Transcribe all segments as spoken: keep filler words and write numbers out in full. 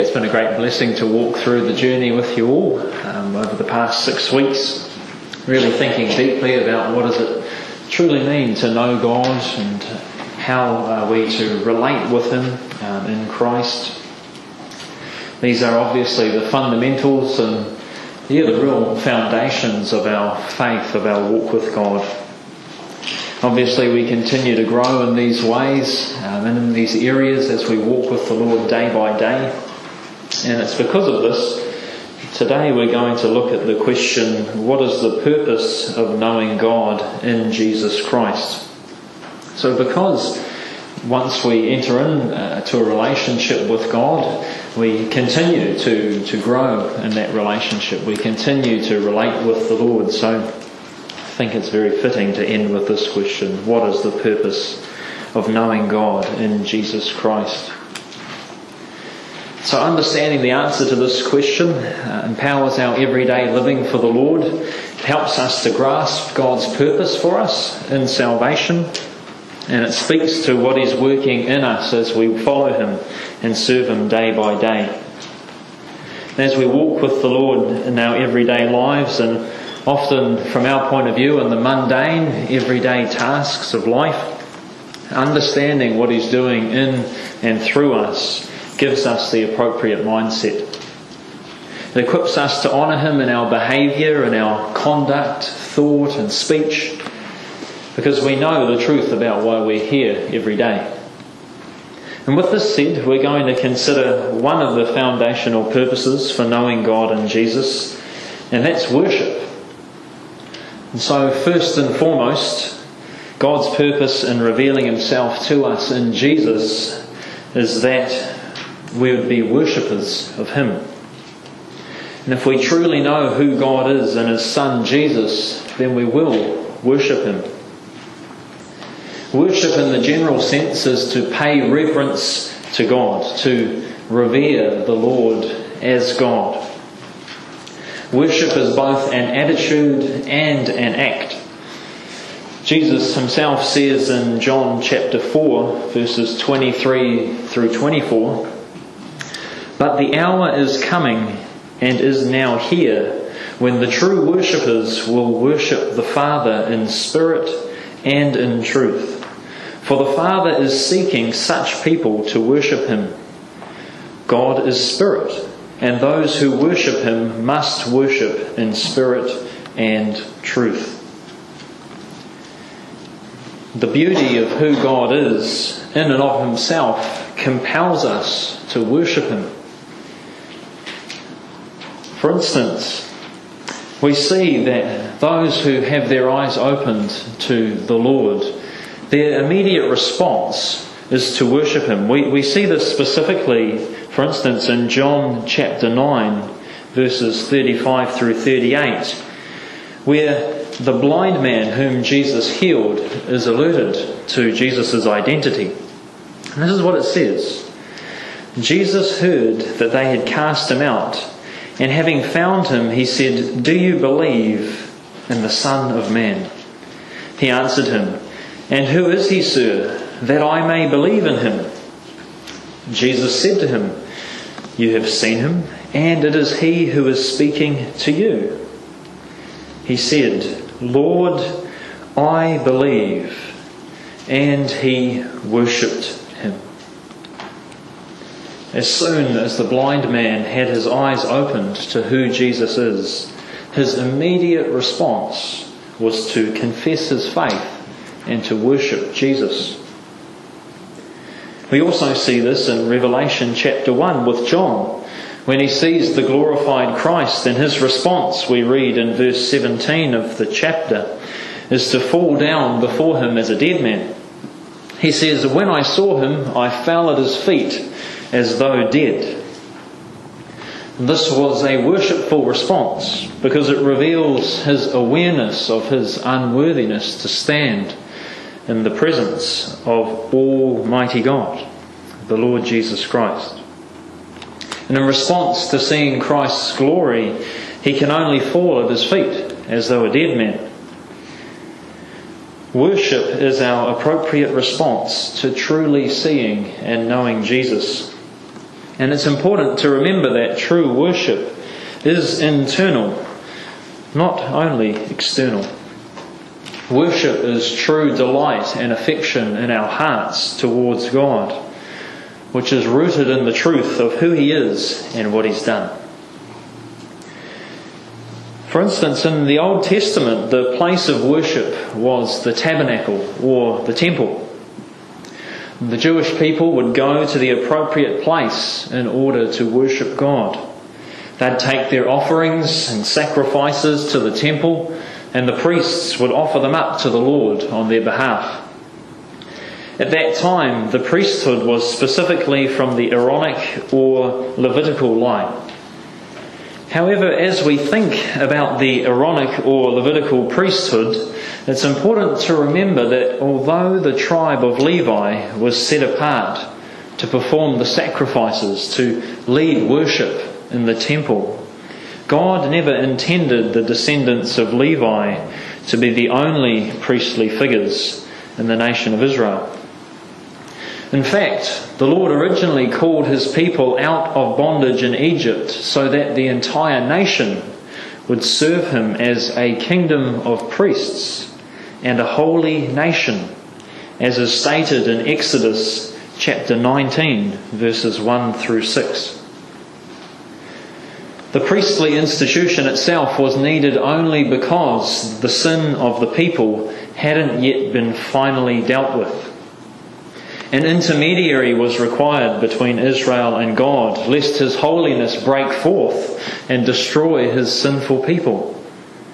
It's been a great blessing to walk through the journey with you all um, over the past six weeks, really thinking deeply about what does it truly mean to know God and how are we to relate with Him um, in Christ. These are obviously the fundamentals and yeah, the real foundations of our faith, of our walk with God. Obviously we continue to grow in these ways um, and in these areas as we walk with the Lord day by day. And it's because of this, today we're going to look at the question, what is the purpose of knowing God in Jesus Christ? So because once we enter into a relationship with God, we continue to, to grow in that relationship. We continue to relate with the Lord. So I think it's very fitting to end with this question, what is the purpose of knowing God in Jesus Christ? So understanding the answer to this question uh, empowers our everyday living for the Lord. It helps us to grasp God's purpose for us in salvation. And it speaks to what He's working in us as we follow Him and serve Him day by day. As we walk with the Lord in our everyday lives, and often from our point of view in the mundane, everyday tasks of life, understanding what He's doing in and through us gives us the appropriate mindset. It equips us to honour Him in our behaviour and our conduct, thought and speech, because we know the truth about why we're here every day. And with this said, we're going to consider one of the foundational purposes for knowing God in Jesus, and that's worship. And so first and foremost, God's purpose in revealing Himself to us in Jesus is that we would be worshippers of Him. And if we truly know who God is and His Son Jesus, then we will worship Him. Worship in the general sense is to pay reverence to God, to revere the Lord as God. Worship is both an attitude and an act. Jesus Himself says in John chapter four, verses twenty-three through twenty-four, "But the hour is coming and is now here when the true worshippers will worship the Father in spirit and in truth. For the Father is seeking such people to worship Him. God is spirit, and those who worship Him must worship in spirit and truth." The beauty of who God is in and of Himself compels us to worship Him. For instance, we see that those who have their eyes opened to the Lord, their immediate response is to worship Him. We, we see this specifically, for instance, in John chapter nine, verses thirty-five through thirty-eight, where the blind man whom Jesus healed is alerted to Jesus' identity. And this is what it says. "Jesus heard that they had cast him out, and having found him, He said, 'Do you believe in the Son of Man?' He answered him, 'And who is He, sir, that I may believe in Him?' Jesus said to him, 'You have seen Him, and it is He who is speaking to you.' He said, 'Lord, I believe,' and he worshipped Him." As soon as the blind man had his eyes opened to who Jesus is, his immediate response was to confess his faith and to worship Jesus. We also see this in Revelation chapter one with John, when he sees the glorified Christ, and his response, we read in verse seventeen of the chapter, is to fall down before Him as a dead man. He says, "When I saw Him, I fell at His feet as though dead." This was a worshipful response because it reveals his awareness of his unworthiness to stand in the presence of Almighty God, the Lord Jesus Christ. And in response to seeing Christ's glory, he can only fall at His feet as though a dead man. Worship is our appropriate response to truly seeing and knowing Jesus. And it's important to remember that true worship is internal, not only external. Worship is true delight and affection in our hearts towards God, which is rooted in the truth of who He is and what He's done. For instance, in the Old Testament, the place of worship was the tabernacle or the temple. The Jewish people would go to the appropriate place in order to worship God. They'd take their offerings and sacrifices to the temple, and the priests would offer them up to the Lord on their behalf. At that time, the priesthood was specifically from the Aaronic or Levitical line. However, as we think about the Aaronic or Levitical priesthood, it's important to remember that although the tribe of Levi was set apart to perform the sacrifices, to lead worship in the temple, God never intended the descendants of Levi to be the only priestly figures in the nation of Israel. In fact, the Lord originally called His people out of bondage in Egypt so that the entire nation would serve Him as a kingdom of priests and a holy nation, as is stated in Exodus chapter nineteen, verses one through six. The priestly institution itself was needed only because the sin of the people hadn't yet been finally dealt with. An intermediary was required between Israel and God, lest His holiness break forth and destroy His sinful people.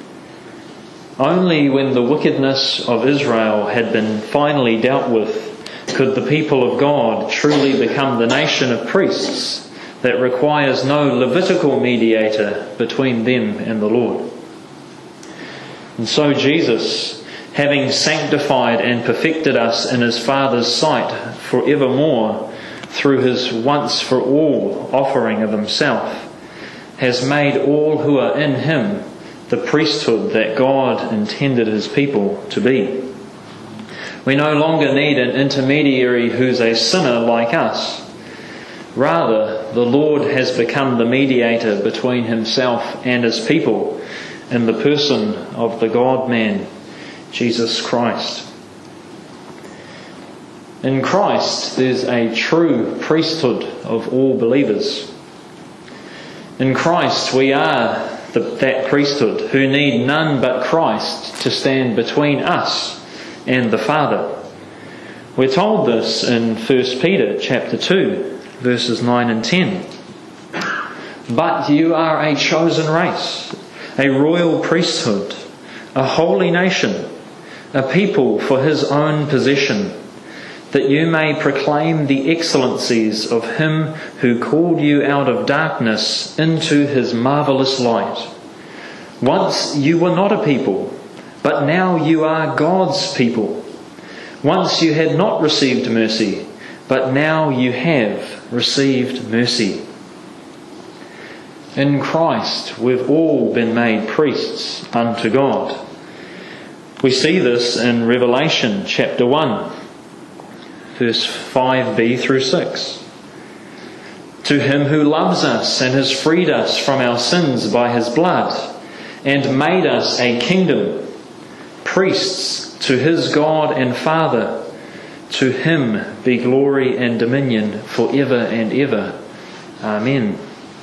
Only when the wickedness of Israel had been finally dealt with could the people of God truly become the nation of priests that requires no Levitical mediator between them and the Lord. And so Jesus, having sanctified and perfected us in His Father's sight forevermore through His once-for-all offering of Himself, has made all who are in Him the priesthood that God intended His people to be. We no longer need an intermediary who's a sinner like us. Rather, the Lord has become the mediator between Himself and His people in the person of the God-man, Jesus Christ. In Christ, there's a true priesthood of all believers. In Christ, we are the, that priesthood who need none but Christ to stand between us and the Father. We're told this in First Peter chapter two, verses nine and ten. But you are a chosen race, a royal priesthood, a holy nation, a people for His own possession, that you may proclaim the excellencies of Him who called you out of darkness into His marvellous light. Once you were not a people, but now you are God's people. Once you had not received mercy, but now you have received mercy. In Christ we've all been made priests unto God. We see this in Revelation chapter one, verse five b through six. To Him who loves us and has freed us from our sins by His blood, and made us a kingdom, priests to His God and Father, to Him be glory and dominion forever and ever. Amen.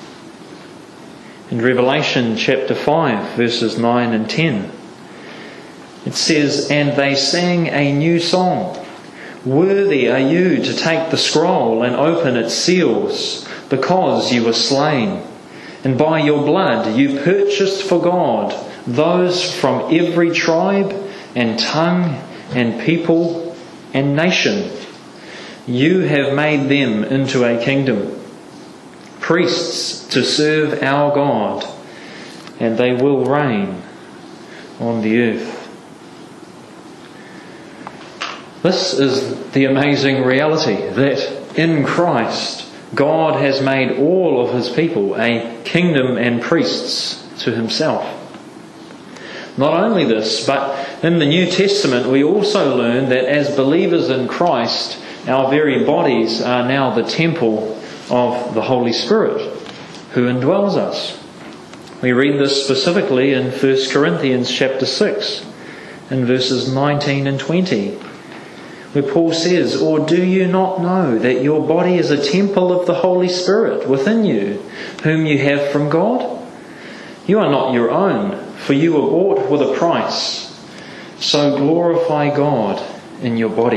In Revelation chapter five, verses nine and ten, it says, And they sang a new song. Worthy are you to take the scroll and open its seals, because you were slain, and by your blood you purchased for God those from every tribe and tongue and people and nation. You have made them into a kingdom, priests to serve our God, and they will reign on the earth. This is the amazing reality that in Christ, God has made all of His people a kingdom and priests to Himself. Not only this, but in the New Testament we also learn that as believers in Christ, our very bodies are now the temple of the Holy Spirit who indwells us. We read this specifically in First Corinthians chapter six, in verses nineteen and twenty, where Paul says, "Or do you not know that your body is a temple of the Holy Spirit within you, whom you have from God? You are not your own, for you were bought with a price. So glorify God in your body."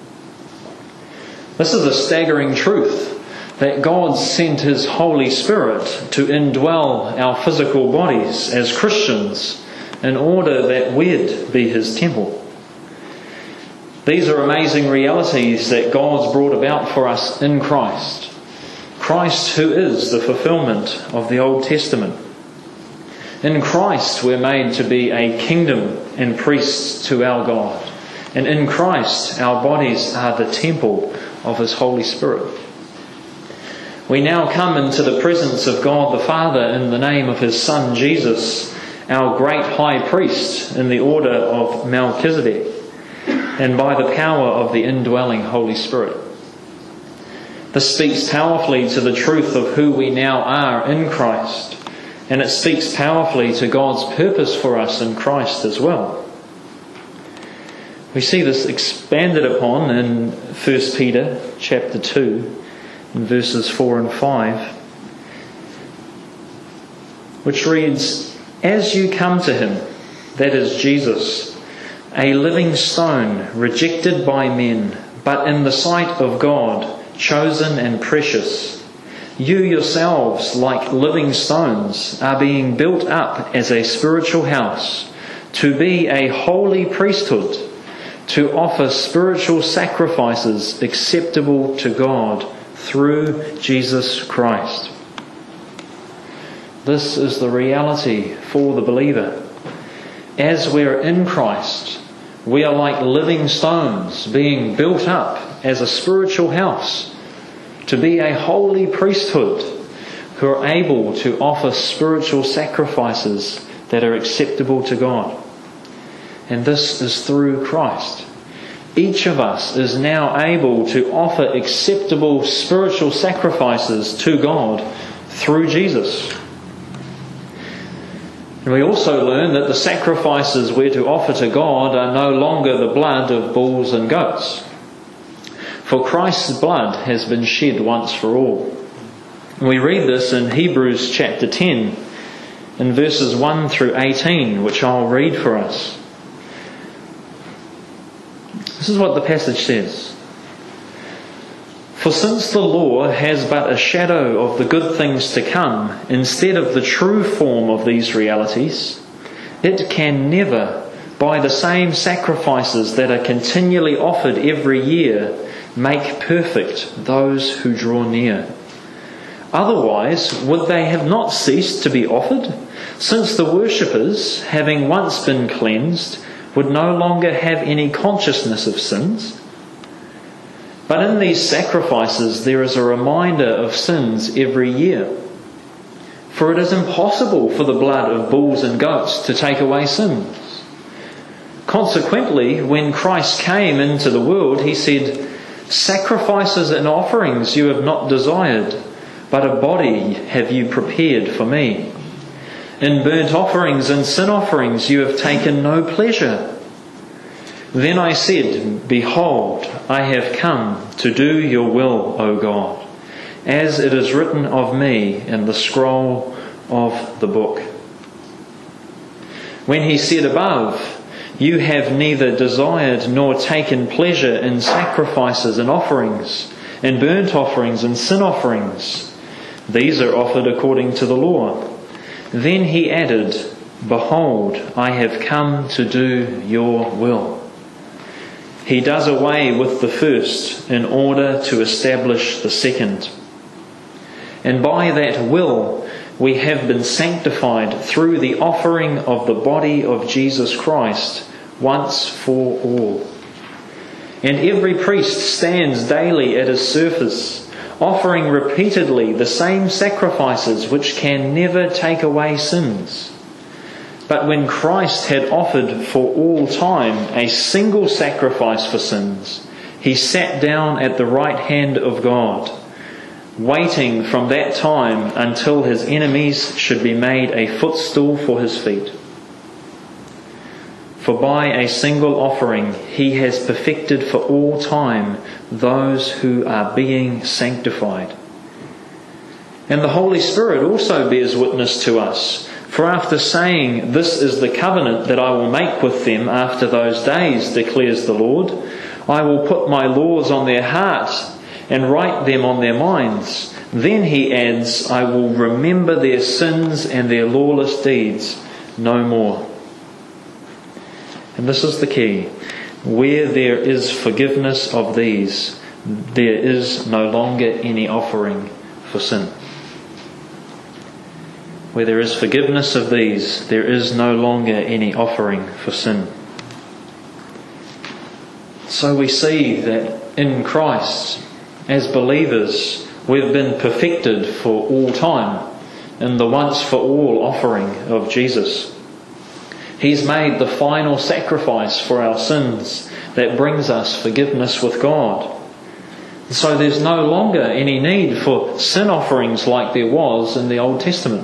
This is a staggering truth, that God sent His Holy Spirit to indwell our physical bodies as Christians in order that we'd be His temple. These are amazing realities that God's brought about for us in Christ. Christ, who is the fulfillment of the Old Testament. In Christ we're made to be a kingdom and priests to our God. And in Christ our bodies are the temple of His Holy Spirit. We now come into the presence of God the Father in the name of His Son Jesus, our great high priest in the order of Melchizedek, and by the power of the indwelling Holy Spirit. This speaks powerfully to the truth of who we now are in Christ, and it speaks powerfully to God's purpose for us in Christ as well. We see this expanded upon in First Peter chapter two, in verses four and five, which reads, "As you come to Him, that is Jesus, a living stone, rejected by men, but in the sight of God, chosen and precious, you yourselves, like living stones, are being built up as a spiritual house, to be a holy priesthood, to offer spiritual sacrifices acceptable to God through Jesus Christ." This is the reality for the believer. As we're in Christ, we are like living stones being built up as a spiritual house to be a holy priesthood who are able to offer spiritual sacrifices that are acceptable to God. And this is through Christ. Each of us is now able to offer acceptable spiritual sacrifices to God through Jesus. And we also learn that the sacrifices we're to offer to God are no longer the blood of bulls and goats. For Christ's blood has been shed once for all. And we read this in Hebrews chapter ten, in verses one through eighteen, which I'll read for us. This is what the passage says. "For since the law has but a shadow of the good things to come, instead of the true form of these realities, it can never, by the same sacrifices that are continually offered every year, make perfect those who draw near. Otherwise, would they have not ceased to be offered, since the worshippers, having once been cleansed, would no longer have any consciousness of sins? But in these sacrifices there is a reminder of sins every year. For it is impossible for the blood of bulls and goats to take away sins. Consequently, when Christ came into the world, He said, 'Sacrifices and offerings you have not desired, but a body have you prepared for me. In burnt offerings and sin offerings you have taken no pleasure.' Then I said, 'Behold, I have come to do your will, O God, as it is written of me in the scroll of the book.' When He said above, 'You have neither desired nor taken pleasure in sacrifices and offerings, in burnt offerings and sin offerings, these are offered according to the law,' then He added, 'Behold, I have come to do your will.' He does away with the first in order to establish the second. And by that will we have been sanctified through the offering of the body of Jesus Christ once for all. And every priest stands daily at his service, offering repeatedly the same sacrifices which can never take away sins. But when Christ had offered for all time a single sacrifice for sins, He sat down at the right hand of God, waiting from that time until his enemies should be made a footstool for his feet. For by a single offering he has perfected for all time those who are being sanctified. And the Holy Spirit also bears witness to us. For after saying, "This is the covenant that I will make with them after those days, declares the Lord, I will put my laws on their hearts and write them on their minds." Then he adds, "I will remember their sins and their lawless deeds no more." And this is the key. Where there is forgiveness of these, there is no longer any offering for sin. Where there is forgiveness of these, there is no longer any offering for sin. So we see that in Christ, as believers, we've been perfected for all time in the once-for-all offering of Jesus. He's made the final sacrifice for our sins that brings us forgiveness with God. So there's no longer any need for sin offerings like there was in the Old Testament.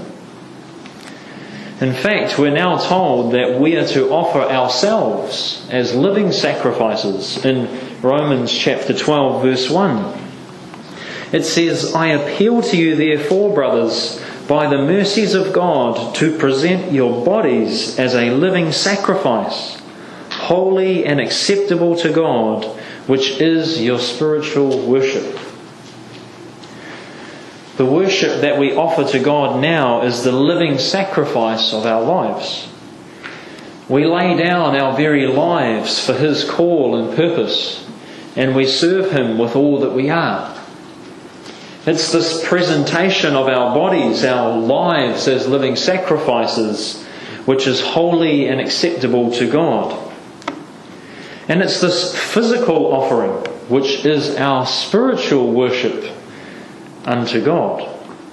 In fact, we're now told that we are to offer ourselves as living sacrifices in Romans chapter twelve verse one. It says, "I appeal to you therefore, brothers, by the mercies of God, to present your bodies as a living sacrifice, holy and acceptable to God, which is your spiritual worship." The worship that we offer to God now is the living sacrifice of our lives. We lay down our very lives for His call and purpose, and we serve Him with all that we are. It's this presentation of our bodies, our lives as living sacrifices, which is holy and acceptable to God. And it's this physical offering, which is our spiritual worship unto God.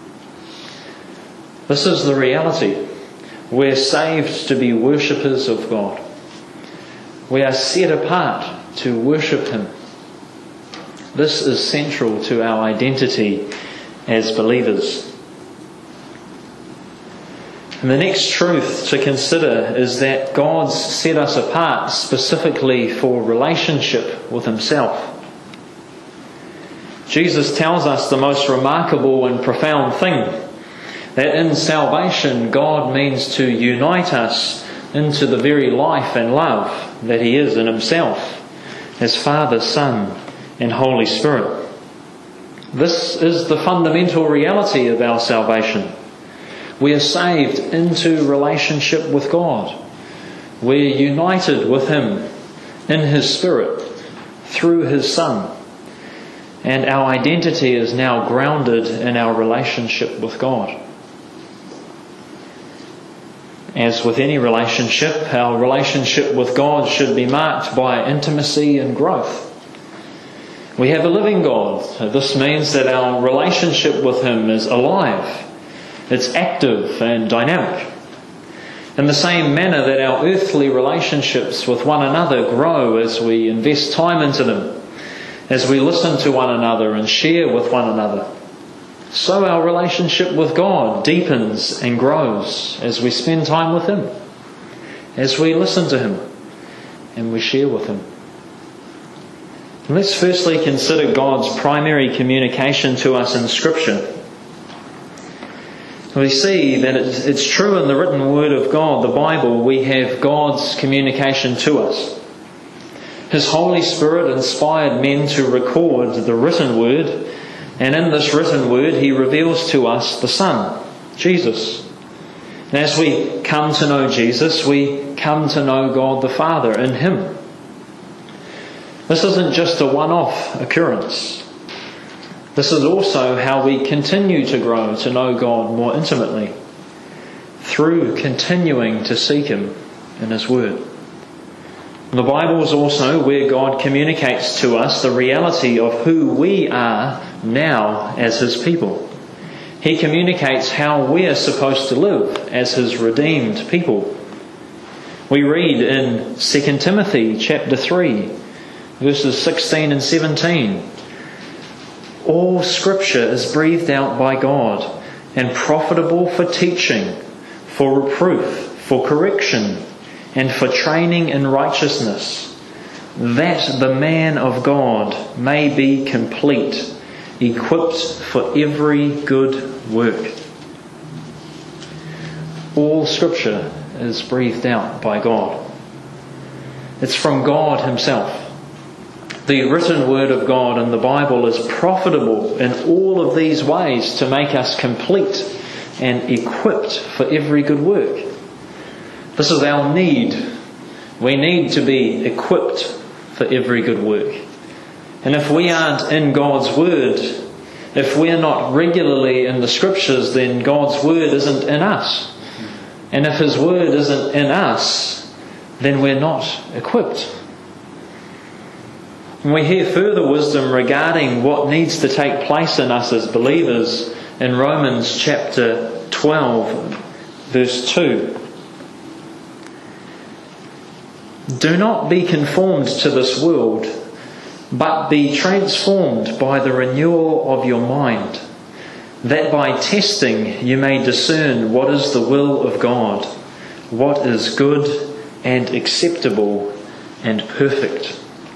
This is the reality. We're saved to be worshippers of God. We are set apart to worship Him. This is central to our identity as believers. And the next truth to consider is that God's set us apart specifically for relationship with Himself. Jesus tells us the most remarkable and profound thing, that in salvation God means to unite us into the very life and love that He is in Himself, as Father, Son, and Holy Spirit. This is the fundamental reality of our salvation. We are saved into relationship with God. We're united with Him in His Spirit through His Son. And our identity is now grounded in our relationship with God. As with any relationship, our relationship with God should be marked by intimacy and growth. We have a living God. This means that our relationship with Him is alive. It's active and dynamic. In the same manner that our earthly relationships with one another grow as we invest time into them, as we listen to one another and share with one another, so our relationship with God deepens and grows as we spend time with Him, as we listen to Him and we share with Him. And let's firstly consider God's primary communication to us in Scripture. We see that it's, it's true in the written Word of God, the Bible, we have God's communication to us. His Holy Spirit inspired men to record the written Word, and in this written Word He reveals to us the Son, Jesus. And as we come to know Jesus, we come to know God the Father in Him. This isn't just a one-off occurrence. This is also how we continue to grow to know God more intimately, through continuing to seek Him in His Word. And the Bible is also where God communicates to us the reality of who we are now as His people. He communicates how we are supposed to live as His redeemed people. We read in Second Timothy chapter three, verses sixteen and seventeen. All Scripture is breathed out by God and profitable for teaching, for reproof, for correction, and for training in righteousness, that the man of God may be complete, equipped for every good work. All Scripture is breathed out by God. It's from God Himself. The written Word of God in the Bible is profitable in all of these ways to make us complete and equipped for every good work. This is our need. We need to be equipped for every good work. And if we aren't in God's Word, if we're not regularly in the Scriptures, then God's Word isn't in us. And if His Word isn't in us, then we're not equipped. And we hear further wisdom regarding what needs to take place in us as believers in Romans chapter twelve, verse two. Do not be conformed to this world, but be transformed by the renewal of your mind, that by testing you may discern what is the will of God, what is good and acceptable and perfect.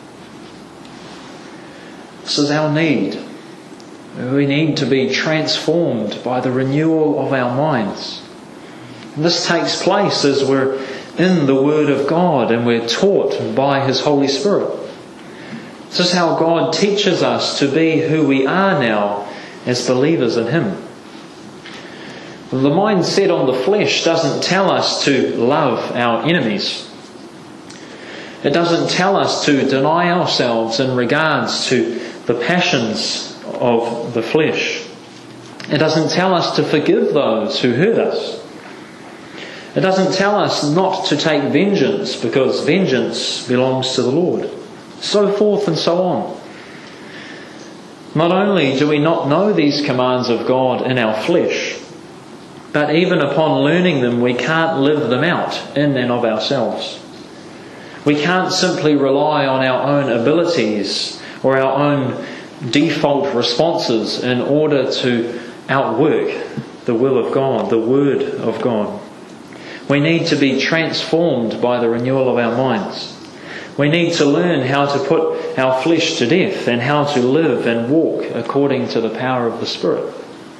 This is our need. We need to be transformed by the renewal of our minds. And this takes place as we're in the Word of God and we're taught by His Holy Spirit. This is how God teaches us to be who we are now as believers in Him. The mind set on the flesh doesn't tell us to love our enemies. It doesn't tell us to deny ourselves in regards to the passions of the flesh. It doesn't tell us to forgive those who hurt us. It doesn't tell us not to take vengeance because vengeance belongs to the Lord. So forth and so on. Not only do we not know these commands of God in our flesh, but even upon learning them, we can't live them out in and of ourselves. We can't simply rely on our own abilities or our own default responses in order to outwork the will of God, the Word of God. We need to be transformed by the renewal of our minds. We need to learn how to put our flesh to death and how to live and walk according to the power of the Spirit.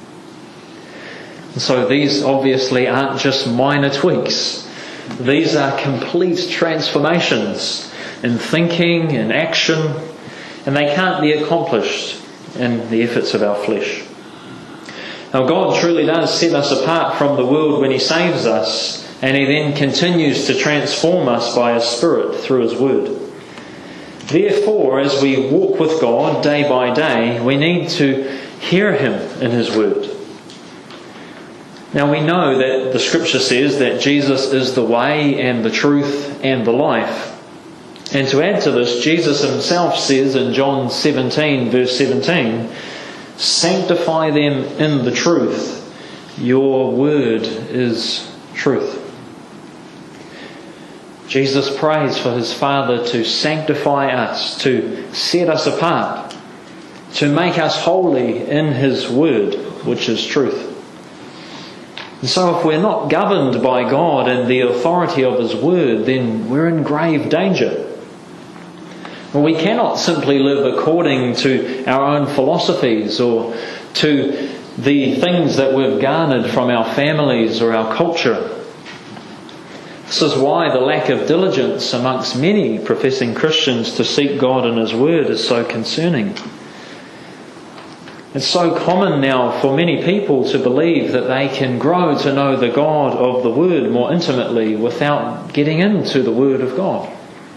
And so these obviously aren't just minor tweaks. These are complete transformations in thinking and action, and they can't be accomplished in the efforts of our flesh. Now God truly does set us apart from the world when He saves us, and He then continues to transform us by His Spirit through His Word. Therefore, as we walk with God day by day, we need to hear Him in His Word. Now we know that the Scripture says that Jesus is the way and the truth and the life. And to add to this, Jesus Himself says in John seventeen, verse seventeen, sanctify them in the truth. Your word is truth. Jesus prays for His Father to sanctify us, to set us apart, to make us holy in His word, which is truth. And so if we're not governed by God and the authority of His word, then we're in grave danger. Well, we cannot simply live according to our own philosophies or to the things that we've garnered from our families or our culture. This is why the lack of diligence amongst many professing Christians to seek God and His Word is so concerning. It's so common now for many people to believe that they can grow to know the God of the Word more intimately without getting into the Word of God.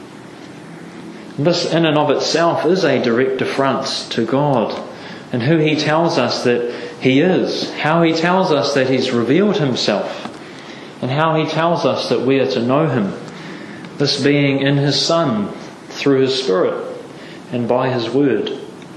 This in and of itself is a direct affront to God and who He tells us that He is, how He tells us that He's revealed Himself, and how He tells us that we are to know Him, this being in His Son, through His Spirit, and by His Word.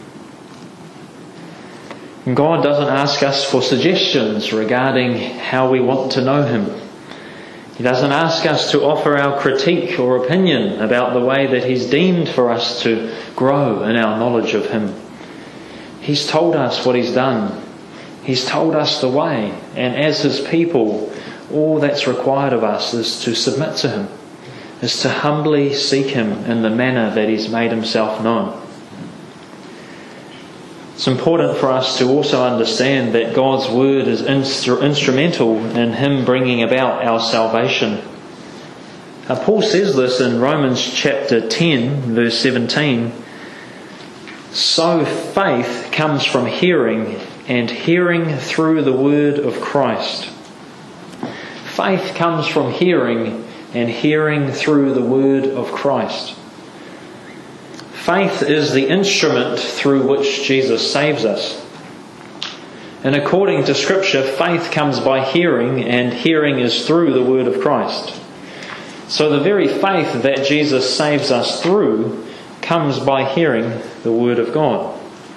And God doesn't ask us for suggestions regarding how we want to know Him. He doesn't ask us to offer our critique or opinion about the way that He's deemed for us to grow in our knowledge of Him. He's told us what He's done. He's told us the way. And as His people, all that's required of us is to submit to Him, is to humbly seek Him in the manner that He's made Himself known. It's important for us to also understand that God's Word is instru- instrumental in Him bringing about our salvation. Now, Paul says this in Romans chapter ten, verse seventeen. So faith comes from hearing, and hearing through the word of Christ. Faith comes from hearing, and hearing through the word of Christ. Faith is the instrument through which Jesus saves us. And according to Scripture, faith comes by hearing, and hearing is through the word of Christ. So the very faith that Jesus saves us through comes by hearing the Word of God.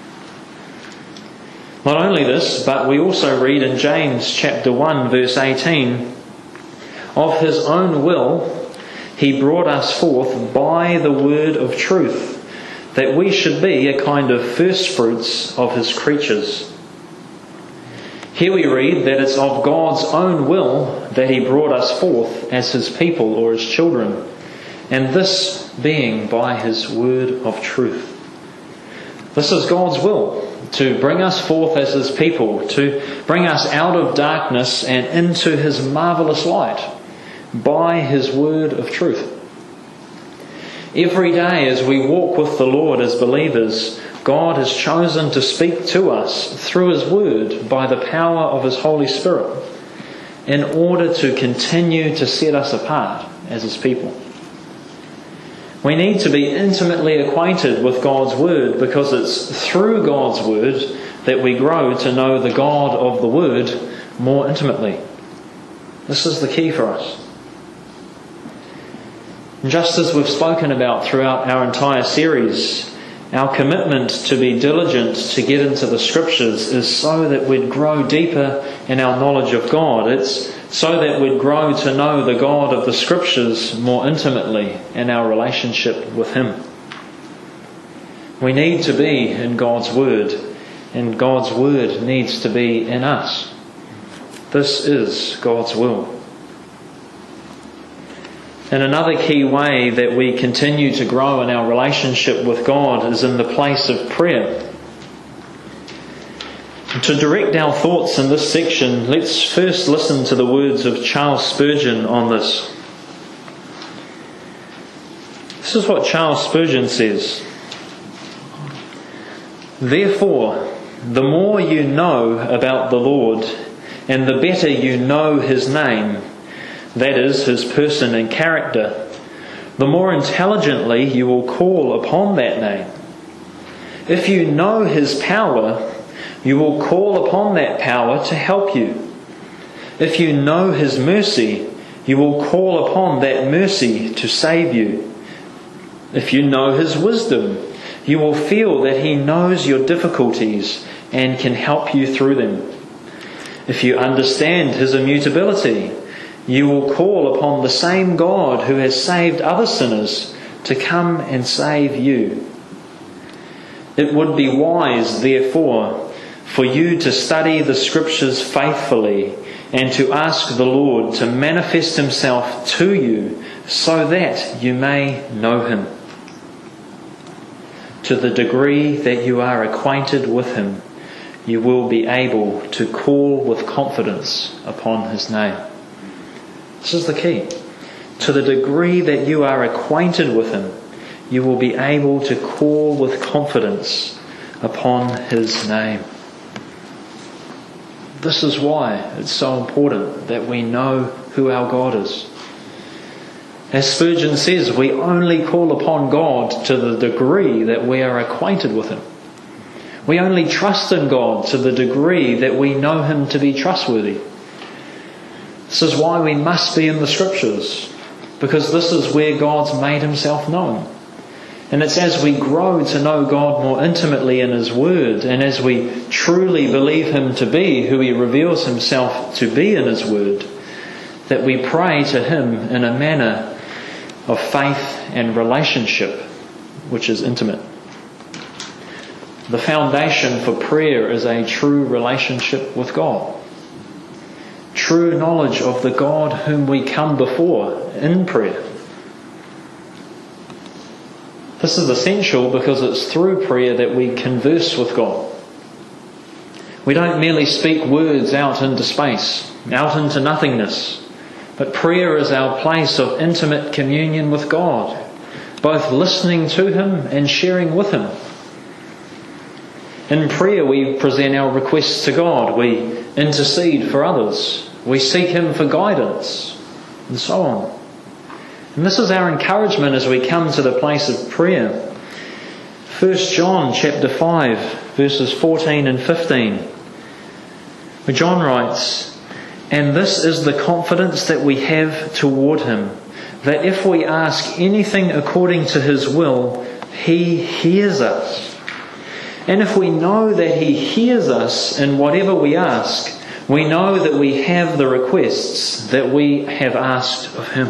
Not only this, but we also read in James chapter one verse eighteen, of His own will He brought us forth by the word of truth, that we should be a kind of firstfruits of His creatures. Here we read that it's of God's own will that He brought us forth as His people or His children, and this being by His word of truth. This is God's will, to bring us forth as His people, to bring us out of darkness and into His marvellous light by His word of truth. Every day as we walk with the Lord as believers, God has chosen to speak to us through His word by the power of His Holy Spirit in order to continue to set us apart as His people. We need to be intimately acquainted with God's Word, because it's through God's Word that we grow to know the God of the Word more intimately. This is the key for us. Just as we've spoken about throughout our entire series, our commitment to be diligent to get into the Scriptures is so that we'd grow deeper in our knowledge of God. It's so that we'd grow to know the God of the Scriptures more intimately in our relationship with Him. We need to be in God's Word, and God's Word needs to be in us. This is God's will. And another key way that we continue to grow in our relationship with God is in the place of prayer. To direct our thoughts in this section, let's first listen to the words of Charles Spurgeon on this. This is what Charles Spurgeon says. Therefore, the more you know about the Lord, and the better you know His name, that is, His person and character, the more intelligently you will call upon that name. If you know His power, you will call upon that power to help you. If you know His mercy, you will call upon that mercy to save you. If you know His wisdom, you will feel that He knows your difficulties and can help you through them. If you understand His immutability, you will call upon the same God who has saved other sinners to come and save you. It would be wise, therefore, for you to study the Scriptures faithfully and to ask the Lord to manifest Himself to you so that you may know Him. To the degree that you are acquainted with Him, you will be able to call with confidence upon His name. This is the key. To the degree that you are acquainted with Him, you will be able to call with confidence upon His name. This is why it's so important that we know who our God is. As Spurgeon says, we only call upon God to the degree that we are acquainted with Him. We only trust in God to the degree that we know Him to be trustworthy. This is why we must be in the Scriptures, because this is where God's made Himself known. And it's as we grow to know God more intimately in His Word, and as we truly believe Him to be who He reveals Himself to be in His Word, that we pray to Him in a manner of faith and relationship which is intimate. The foundation for prayer is a true relationship with God. True knowledge of the God whom we come before in prayer. This is essential because it's through prayer that we converse with God. We don't merely speak words out into space, out into nothingness, but prayer is our place of intimate communion with God, both listening to Him and sharing with Him. In prayer we present our requests to God, we intercede for others, we seek Him for guidance, and so on. And this is our encouragement as we come to the place of prayer. First John chapter five, verses fourteen and fifteen, where John writes, "And this is the confidence that we have toward Him, that if we ask anything according to His will, He hears us. And if we know that He hears us in whatever we ask, we know that we have the requests that we have asked of Him."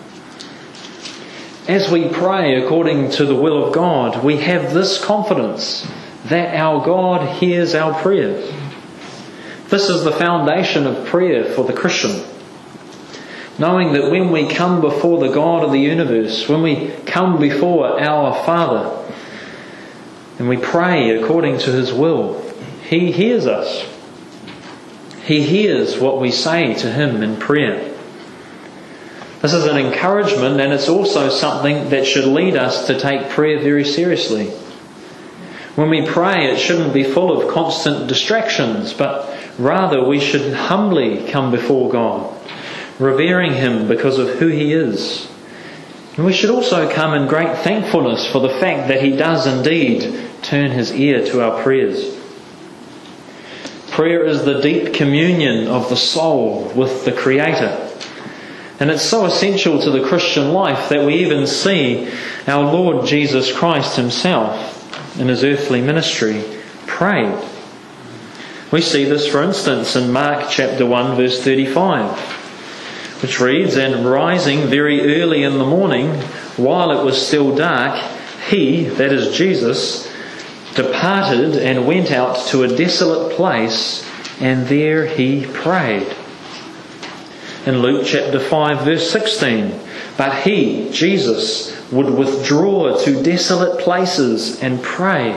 As we pray according to the will of God, we have this confidence that our God hears our prayers. This is the foundation of prayer for the Christian. Knowing that when we come before the God of the universe, when we come before our Father, and we pray according to His will, He hears us. He hears what we say to Him in prayer. This is an encouragement, and it's also something that should lead us to take prayer very seriously. When we pray, it shouldn't be full of constant distractions, but rather we should humbly come before God, revering Him because of who He is. And we should also come in great thankfulness for the fact that He does indeed turn His ear to our prayers. Prayer is the deep communion of the soul with the Creator. And it's so essential to the Christian life that we even see our Lord Jesus Christ Himself in His earthly ministry prayed. We see this, for instance, in Mark chapter one, verse thirty-five, which reads, "And rising very early in the morning, while it was still dark, He," that is Jesus, "departed and went out to a desolate place, and there He prayed." In Luke chapter five, verse sixteen, "But He," Jesus, "would withdraw to desolate places and pray."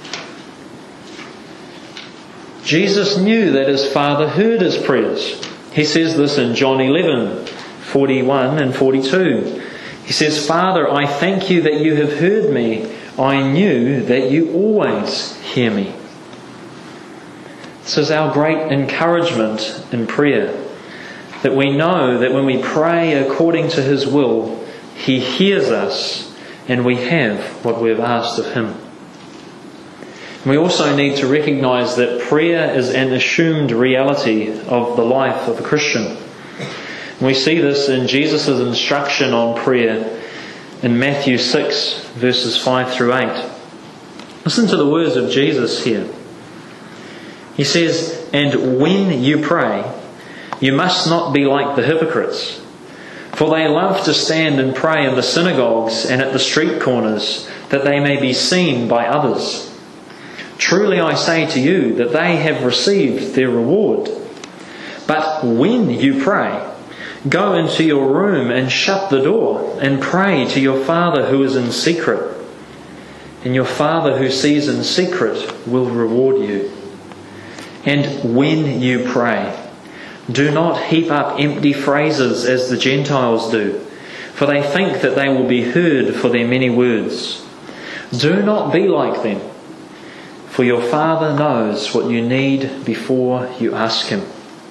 Jesus knew that His Father heard His prayers. He says this in John eleven, forty-one and forty-two. He says, "Father, I thank You that You have heard me. I knew that You always hear me." This is our great encouragement in prayer, that we know that when we pray according to His will, He hears us and we have what we have asked of Him. We also need to recognise that prayer is an assumed reality of the life of a Christian. We see this in Jesus' instruction on prayer in Matthew six, verses five through eight. Listen to the words of Jesus here. He says, "And when you pray, you must not be like the hypocrites, for they love to stand and pray in the synagogues and at the street corners, that they may be seen by others. Truly I say to you that they have received their reward. But when you pray, go into your room and shut the door, and pray to your Father who is in secret. And your Father who sees in secret will reward you. And when you pray, do not heap up empty phrases as the Gentiles do, for they think that they will be heard for their many words. Do not be like them, for your Father knows what you need before you ask Him."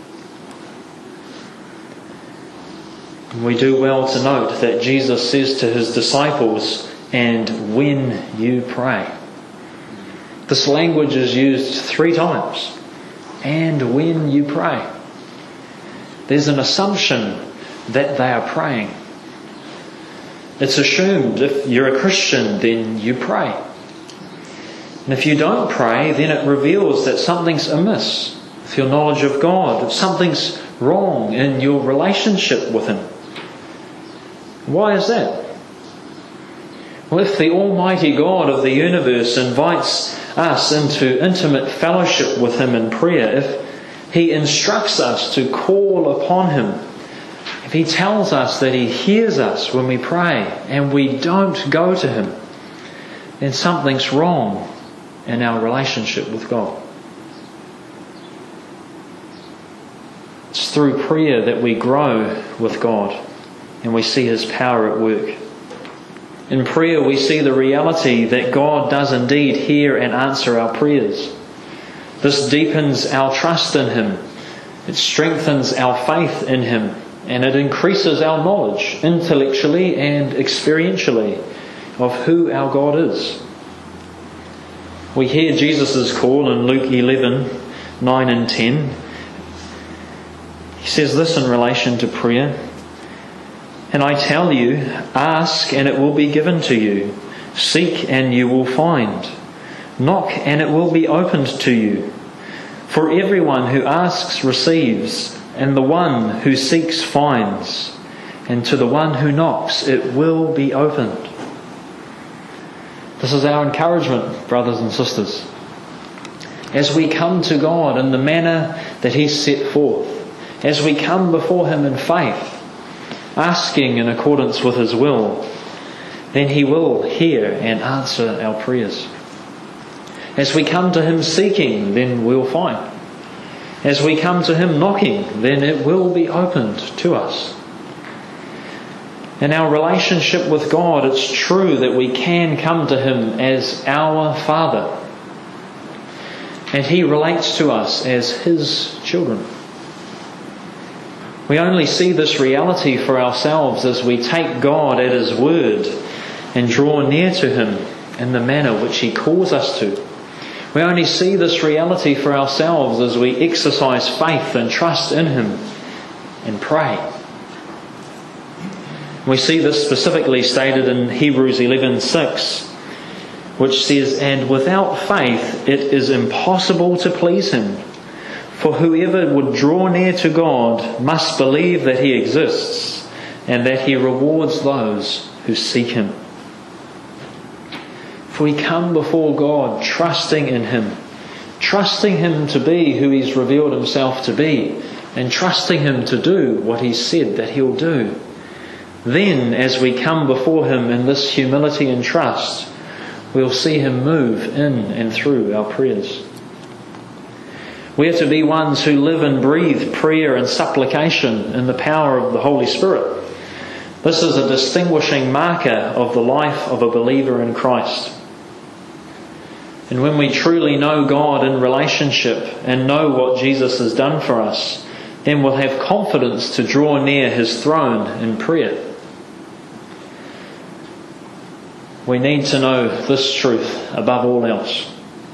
We do well to note that Jesus says to His disciples, "And when you pray." This language is used three times. And when you pray. There's an assumption that they are praying. It's assumed if you're a Christian, then you pray. And if you don't pray, then it reveals that something's amiss with your knowledge of God, that something's wrong in your relationship with Him. Why is that? If the Almighty God of the universe invites us into intimate fellowship with Him in prayer, if He instructs us to call upon Him, if He tells us that He hears us when we pray and we don't go to Him, then something's wrong in our relationship with God. It's through prayer that we grow with God and we see His power at work. In prayer we see the reality that God does indeed hear and answer our prayers. This deepens our trust in Him. It strengthens our faith in Him, and it increases our knowledge intellectually and experientially of who our God is. We hear Jesus' call in Luke eleven, nine and ten. He says this in relation to prayer: "And I tell you, ask and it will be given to you. Seek and you will find. Knock and it will be opened to you. For everyone who asks receives, and the one who seeks finds, and to the one who knocks it will be opened." This is our encouragement, brothers and sisters. As we come to God in the manner that He's set forth, as we come before Him in faith, asking in accordance with His will, then He will hear and answer our prayers. As we come to Him seeking, then we'll find. As we come to Him knocking, then it will be opened to us. In our relationship with God, it's true that we can come to Him as our Father, and He relates to us as His children. We only see this reality for ourselves as we take God at His word and draw near to Him in the manner which He calls us to. We only see this reality for ourselves as we exercise faith and trust in Him and pray. We see this specifically stated in Hebrews eleven six, which says, "And without faith it is impossible to please Him. For whoever would draw near to God must believe that He exists, and that He rewards those who seek Him." For we come before God trusting in Him, trusting Him to be who He's revealed Himself to be, and trusting Him to do what He's said that He'll do. Then, as we come before Him in this humility and trust, we'll see Him move in and through our prayers. We are to be ones who live and breathe prayer and supplication in the power of the Holy Spirit. This is a distinguishing marker of the life of a believer in Christ. And when we truly know God in relationship and know what Jesus has done for us, then we'll have confidence to draw near His throne in prayer. We need to know this truth above all else.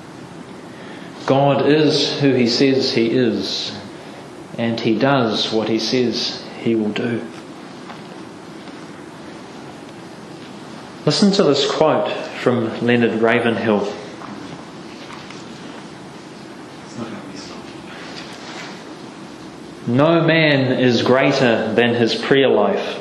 God is who He says He is, and He does what He says He will do. Listen to this quote from Leonard Ravenhill. "No man is greater than his prayer life.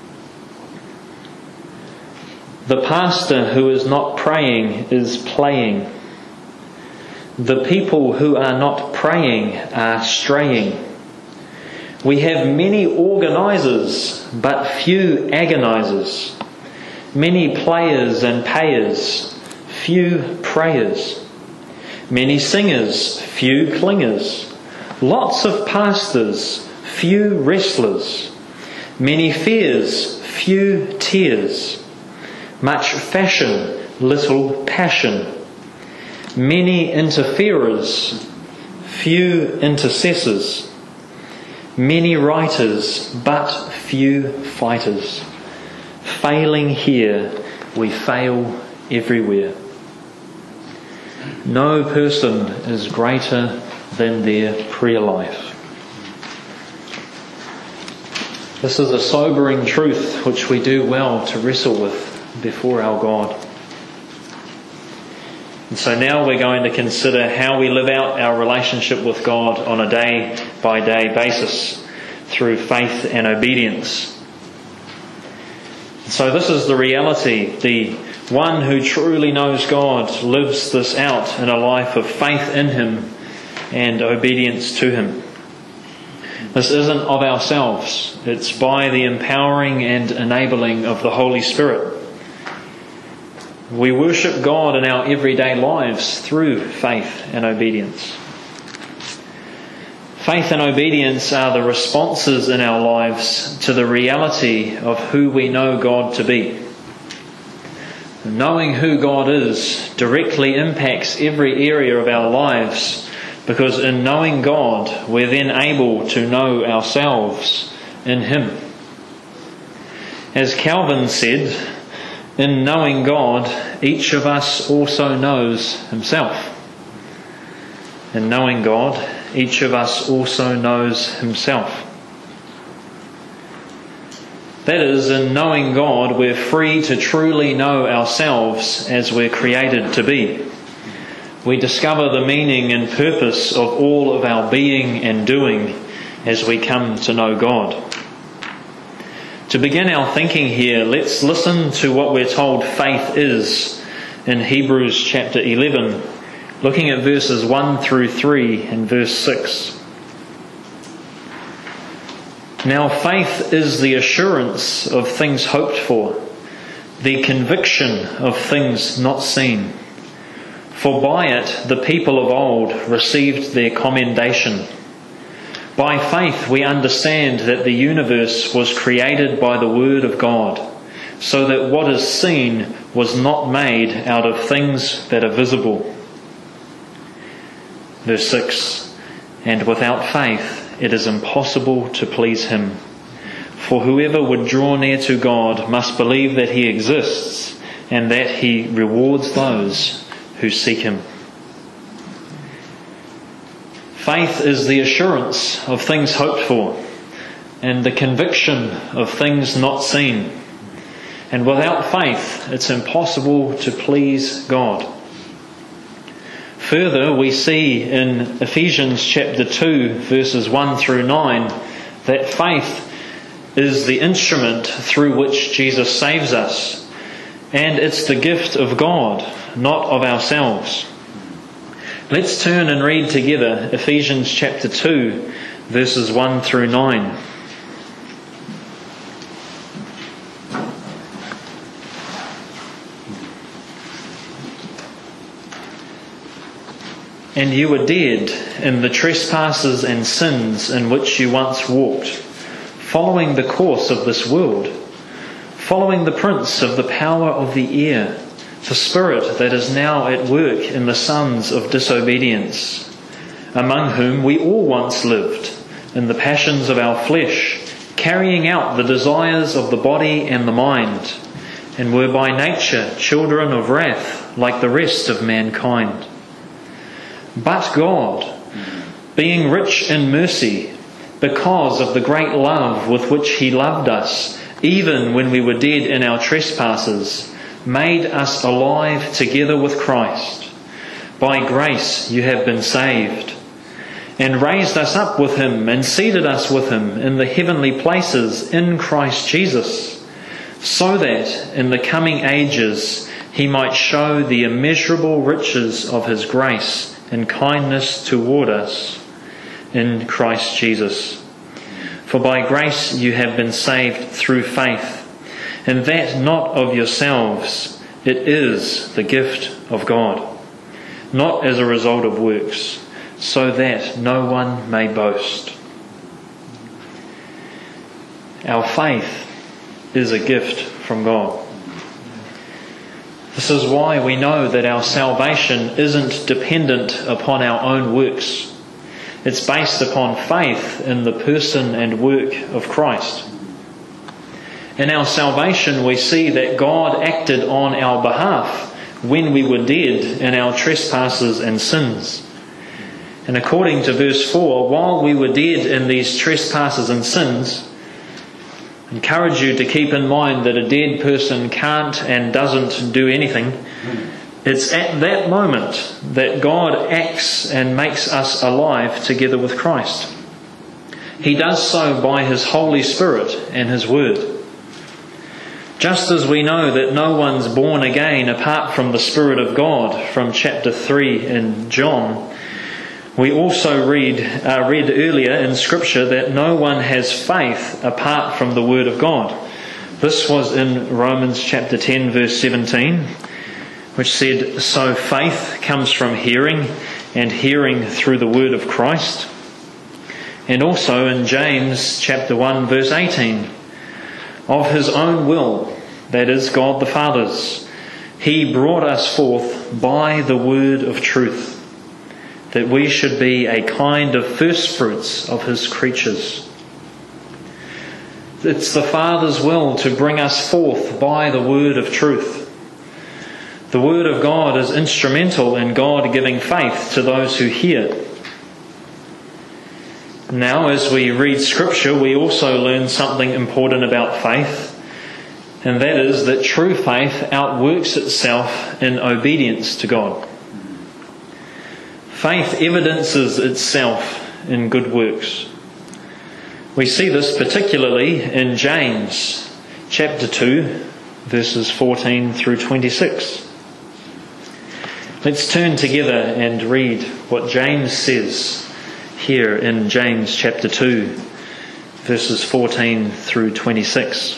The pastor who is not praying is playing. The people who are not praying are straying. We have many organisers, but few agonisers. Many players and payers, few prayers. Many singers, few clingers. Lots of pastors, few wrestlers. Many fears, few tears. Much fashion, little passion. Many interferers, few intercessors. Many writers, but few fighters. Failing here, we fail everywhere. No person is greater than their prayer life." This is a sobering truth which we do well to wrestle with before our God. And so now we're going to consider how we live out our relationship with God on a day-by-day basis through faith and obedience. So this is the reality, the One who truly knows God lives this out in a life of faith in Him and obedience to Him. This isn't of ourselves. It's by the empowering and enabling of the Holy Spirit. We worship God in our everyday lives through faith and obedience. Faith and obedience are the responses in our lives to the reality of who we know God to be. Knowing who God is directly impacts every area of our lives, because in knowing God, we're then able to know ourselves in Him. As Calvin said, in knowing God, each of us also knows himself. In knowing God, each of us also knows himself. That is, in knowing God, we're free to truly know ourselves as we're created to be. We discover the meaning and purpose of all of our being and doing as we come to know God. To begin our thinking here, let's listen to what we're told faith is in Hebrews chapter eleven, looking at verses one through three and verse six. Now faith is the assurance of things hoped for, the conviction of things not seen. For by it the people of old received their commendation. By faith we understand that the universe was created by the word of God, so that what is seen was not made out of things that are visible. Verse six, and without faith it is impossible to please Him. For whoever would draw near to God must believe that He exists, and that He rewards those who seek Him. Faith is the assurance of things hoped for, and the conviction of things not seen. And without faith, it's impossible to please God. Further, we see in Ephesians chapter two, verses one through nine, that faith is the instrument through which Jesus saves us, and it's the gift of God, not of ourselves. Let's turn and read together Ephesians chapter two, verses one through nine. And you were dead in the trespasses and sins in which you once walked, following the course of this world, following the prince of the power of the air, the spirit that is now at work in the sons of disobedience, among whom we all once lived, in the passions of our flesh, carrying out the desires of the body and the mind, and were by nature children of wrath like the rest of mankind. But God, being rich in mercy, because of the great love with which He loved us, even when we were dead in our trespasses, made us alive together with Christ. By grace you have been saved, and raised us up with Him, and seated us with Him in the heavenly places in Christ Jesus, so that in the coming ages He might show the immeasurable riches of His grace and kindness toward us in Christ Jesus. For by grace you have been saved through faith, and that not of yourselves, it is the gift of God, not as a result of works, so that no one may boast. Our faith is a gift from God. This is why we know that our salvation isn't dependent upon our own works. It's based upon faith in the person and work of Christ. In our salvation, we see that God acted on our behalf when we were dead in our trespasses and sins. And according to verse four, while we were dead in these trespasses and sins, I encourage you to keep in mind that a dead person can't and doesn't do anything. It's at that moment that God acts and makes us alive together with Christ. He does so by His Holy Spirit and His Word. Just as we know that no one's born again apart from the Spirit of God, from chapter three in John, we also read, uh, read earlier in Scripture that no one has faith apart from the Word of God. This was in Romans chapter ten verse seventeen, which said, "So faith comes from hearing, and hearing through the word of Christ." And also in James chapter one verse eighteen, "Of his own will, that is God the Father's, he brought us forth by the word of truth, that we should be a kind of firstfruits of his creatures." It's the Father's will to bring us forth by the word of truth. The Word of God is instrumental in God giving faith to those who hear. Now, as we read Scripture, we also learn something important about faith, and that is that true faith outworks itself in obedience to God. Faith evidences itself in good works. We see this particularly in James chapter two, verses fourteen through twenty-six. Let's turn together and read what James says here in James chapter two, verses fourteen through twenty-six.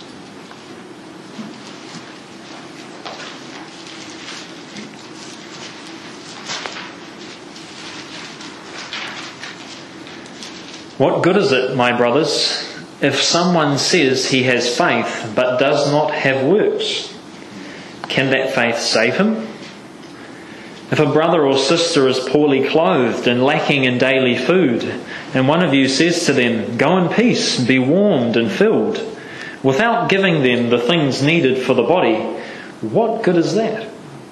"What good is it, my brothers, if someone says he has faith but does not have works? Can that faith save him? If a brother or sister is poorly clothed and lacking in daily food, and one of you says to them, 'Go in peace, be warmed and filled,' without giving them the things needed for the body, what good is that?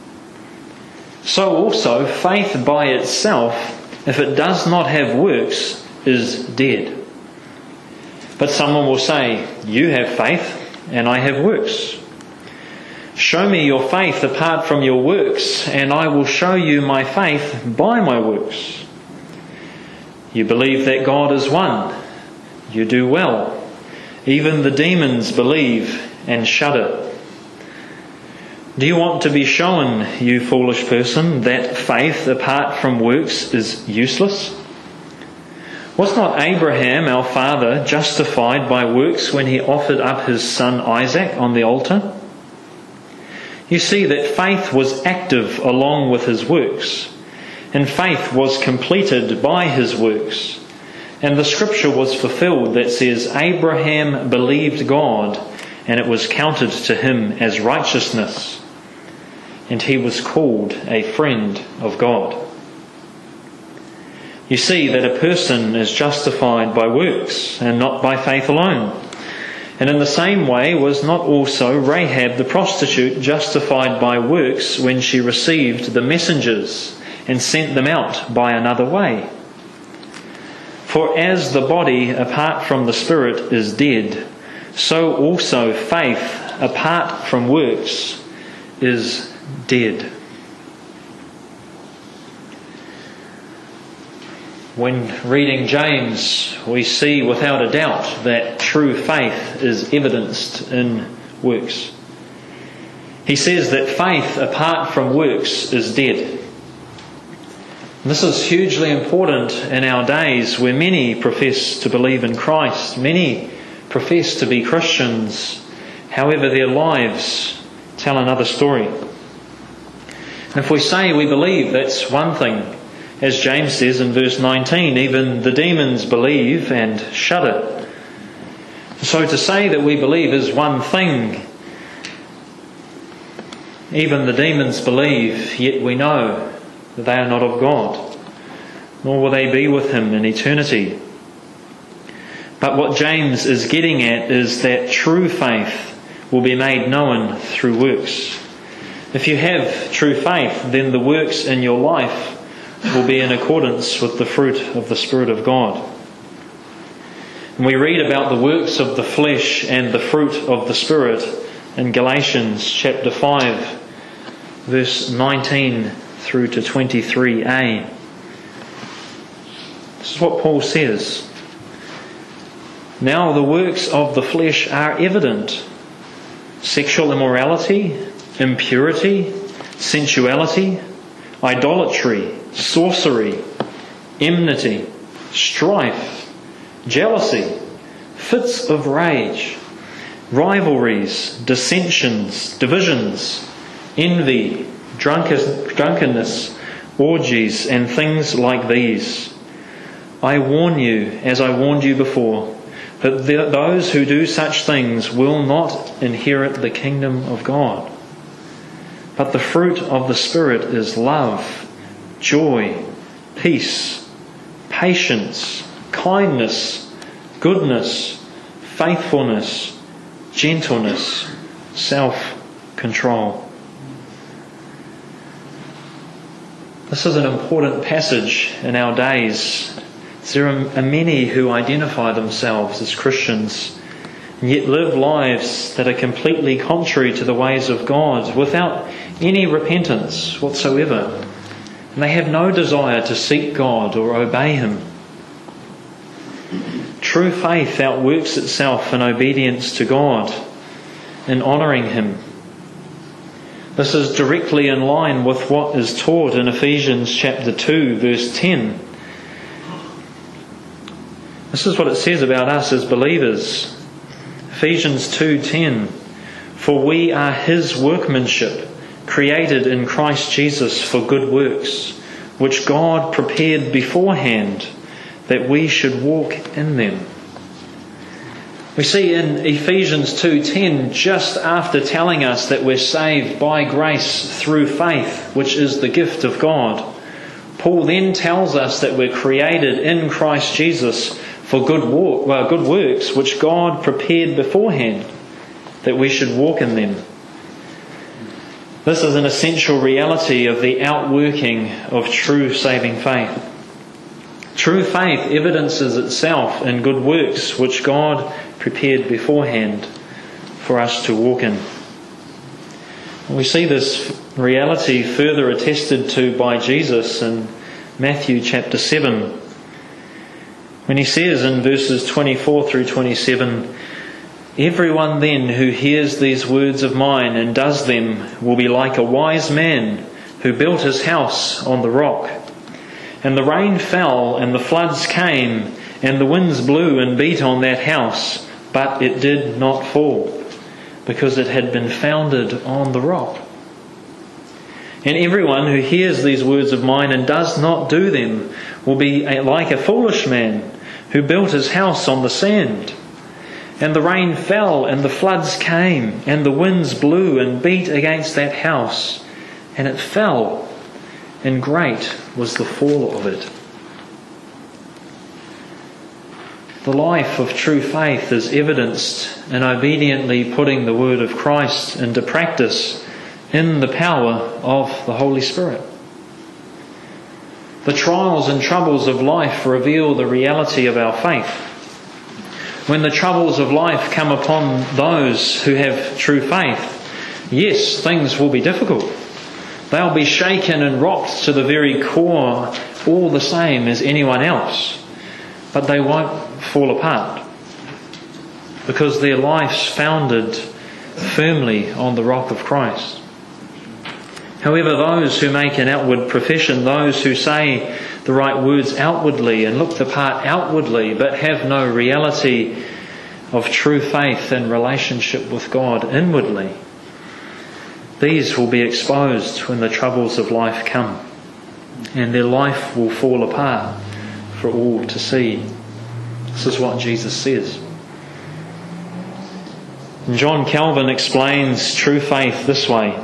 So also faith by itself, if it does not have works, is dead. But someone will say, 'You have faith, and I have works. Show me your faith apart from your works, and I will show you my faith by my works. You believe that God is one. You do well. Even the demons believe and shudder. Do you want to be shown, you foolish person, that faith apart from works is useless? Was not Abraham, our father, justified by works when he offered up his son Isaac on the altar? You see that faith was active along with his works, and faith was completed by his works. And the scripture was fulfilled that says, 'Abraham believed God, and it was counted to him as righteousness, and he was called a friend of God.' You see that a person is justified by works, and not by faith alone. And in the same way was not also Rahab the prostitute justified by works when she received the messengers and sent them out by another way? For as the body apart from the spirit is dead, so also faith apart from works is dead." When reading James, we see without a doubt that true faith is evidenced in works. He says that faith apart from works is dead. This is hugely important in our days where many profess to believe in Christ. Many profess to be Christians. However, their lives tell another story. And if we say we believe, that's one thing. As James says in verse nineteen, even the demons believe and shudder. So to say that we believe is one thing. Even the demons believe, yet we know that they are not of God, nor will they be with him in eternity. But what James is getting at is that true faith will be made known through works. If you have true faith, then the works in your life will be in accordance with the fruit of the Spirit of God. And we read about the works of the flesh and the fruit of the Spirit in Galatians chapter five, verse nineteen through to twenty-three a. This is what Paul says. "Now the works of the flesh are evident: sexual immorality, impurity, sensuality, idolatry, sorcery, enmity, strife, jealousy, fits of rage, rivalries, dissensions, divisions, envy, drunkenness, orgies, and things like these. I warn you, as I warned you before, that those who do such things will not inherit the kingdom of God. But the fruit of the Spirit is love, joy, peace, patience, kindness, goodness, faithfulness, gentleness, self-control. This is an important passage in our days. There are many who identify themselves as Christians and yet live lives that are completely contrary to the ways of God without any repentance whatsoever. And they have no desire to seek God or obey Him. True faith outworks itself in obedience to God, in honouring Him. This is directly in line with what is taught in Ephesians chapter two, verse ten. This is what it says about us as believers. Ephesians two ten. For we are His workmanship, created in Christ Jesus for good works, which God prepared beforehand that we should walk in them. We see in Ephesians two ten, just after telling us that we're saved by grace through faith, which is the gift of God, Paul then tells us that we're created in Christ Jesus for good, walk, well, good works, which God prepared beforehand, that we should walk in them. This is an essential reality of the outworking of true saving faith. True faith evidences itself in good works which God prepared beforehand for us to walk in. We see this reality further attested to by Jesus in Matthew chapter seven, when He says in verses twenty-four through twenty-seven, everyone then who hears these words of mine and does them will be like a wise man who built his house on the rock. And the rain fell, and the floods came, and the winds blew and beat on that house, but it did not fall, because it had been founded on the rock. And everyone who hears these words of mine and does not do them will be like a foolish man who built his house on the sand. And the rain fell, and the floods came, and the winds blew and beat against that house, and it fell, and great was the fall of it. The life of true faith is evidenced in obediently putting the word of Christ into practice in the power of the Holy Spirit. The trials and troubles of life reveal the reality of our faith. When the troubles of life come upon those who have true faith, yes, things will be difficult. They'll be shaken and rocked to the very core, all the same as anyone else. But they won't fall apart, because their life's founded firmly on the rock of Christ. However, those who make an outward profession, those who say the right words outwardly and look the part outwardly, but have no reality of true faith and relationship with God inwardly, these will be exposed when the troubles of life come, and their life will fall apart for all to see. This is what Jesus says. And John Calvin explains true faith this way.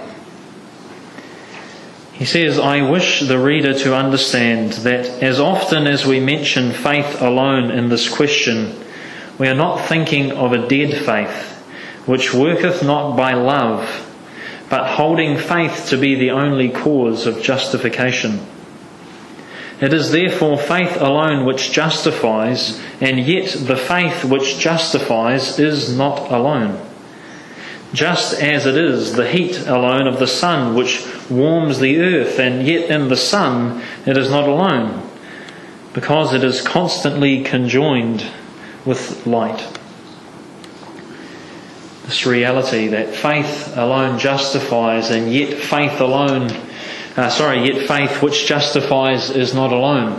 He says, I wish the reader to understand that as often as we mention faith alone in this question, we are not thinking of a dead faith, which worketh not by love, but holding faith to be the only cause of justification. It is therefore faith alone which justifies, and yet the faith which justifies is not alone. Just as it is the heat alone of the sun which warms the earth, and yet in the sun it is not alone, because it is constantly conjoined with light. This reality that faith alone justifies, and yet faith alone, uh, sorry, yet faith which justifies is not alone.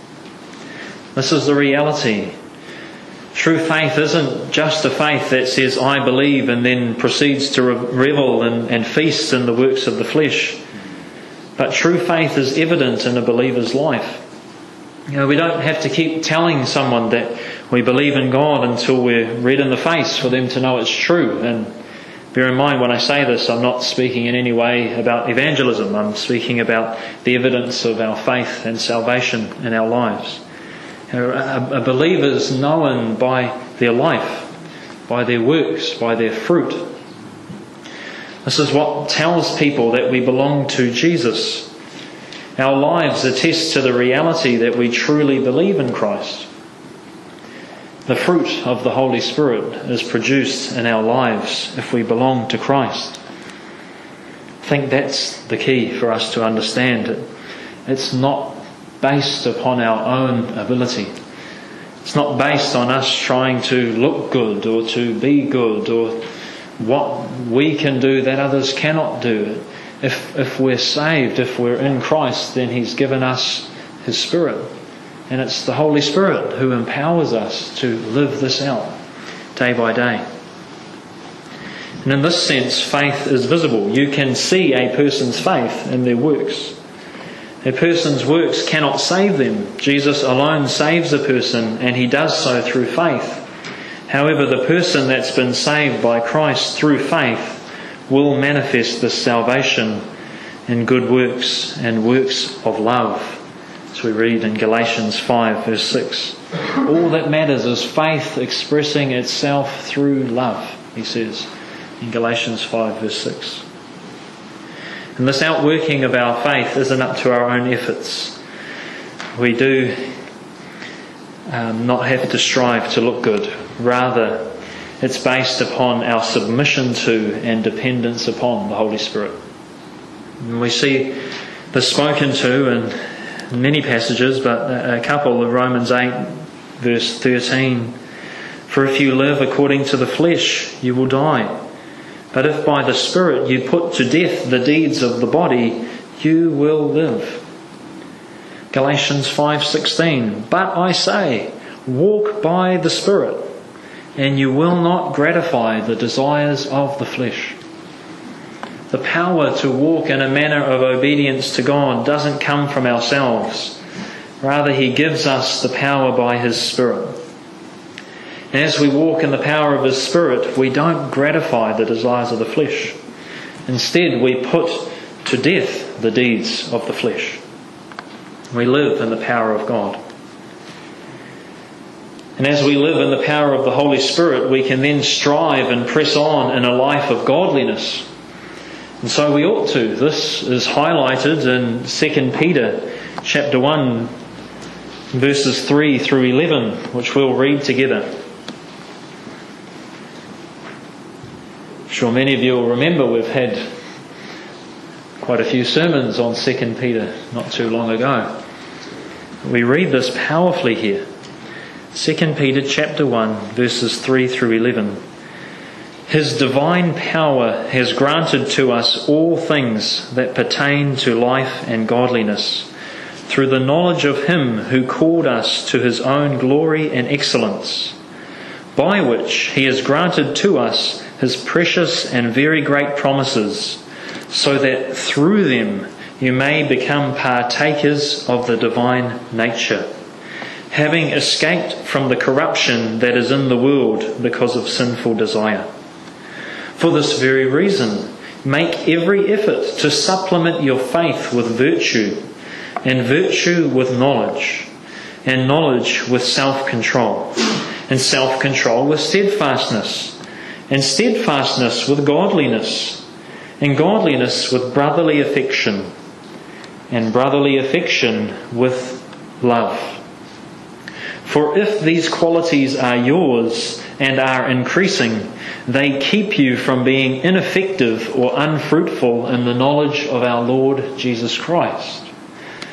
This is the reality. True faith isn't just a faith that says, I believe, and then proceeds to revel and, and feast in the works of the flesh. But true faith is evident in a believer's life. You know, we don't have to keep telling someone that we believe in God until we're red in the face for them to know it's true. And bear in mind, when I say this, I'm not speaking in any way about evangelism. I'm speaking about the evidence of our faith and salvation in our lives. A believer is known by their life, by their works, by their fruit. This is what tells people that we belong to Jesus. Our lives attest to the reality that we truly believe in Christ. The fruit of the Holy Spirit is produced in our lives if we belong to Christ. I think that's the key for us to understand it. It's not based upon our own ability. It's not based on us trying to look good or to be good or what we can do that others cannot do. If if we're saved, if we're in Christ, then He's given us His Spirit. And it's the Holy Spirit who empowers us to live this out day by day. And in this sense, faith is visible. You can see a person's faith in their works. A person's works cannot save them. Jesus alone saves a person, and He does so through faith. However, the person that's been saved by Christ through faith will manifest this salvation in good works and works of love, as we read in Galatians five verse six. All that matters is faith expressing itself through love, he says in Galatians five verse six. And this outworking of our faith isn't up to our own efforts. We do um, not have to strive to look good. Rather, it's based upon our submission to and dependence upon the Holy Spirit. And we see this spoken to in many passages, but a couple of Romans eight verse thirteen. For if you live according to the flesh, you will die. But if by the Spirit you put to death the deeds of the body, you will live. Galatians five sixteen. But I say, walk by the Spirit, and you will not gratify the desires of the flesh. The power to walk in a manner of obedience to God doesn't come from ourselves. Rather, He gives us the power by His Spirit. And as we walk in the power of His Spirit, we don't gratify the desires of the flesh. Instead, we put to death the deeds of the flesh. We live in the power of God. And as we live in the power of the Holy Spirit, we can then strive and press on in a life of godliness. And so we ought to. This is highlighted in Second Peter chapter one, verses three through eleven, which we'll read together. I'm sure many of you will remember we've had quite a few sermons on Second Peter not too long ago. We read this powerfully here. Second Peter chapter one, verses three through eleven. His divine power has granted to us all things that pertain to life and godliness, through the knowledge of Him who called us to His own glory and excellence, by which He has granted to us His precious and very great promises, so that through them you may become partakers of the divine nature, having escaped from the corruption that is in the world because of sinful desire. For this very reason, make every effort to supplement your faith with virtue, and virtue with knowledge, and knowledge with self-control, and self-control with steadfastness, and steadfastness with godliness, and godliness with brotherly affection, and brotherly affection with love. For if these qualities are yours and are increasing, they keep you from being ineffective or unfruitful in the knowledge of our Lord Jesus Christ.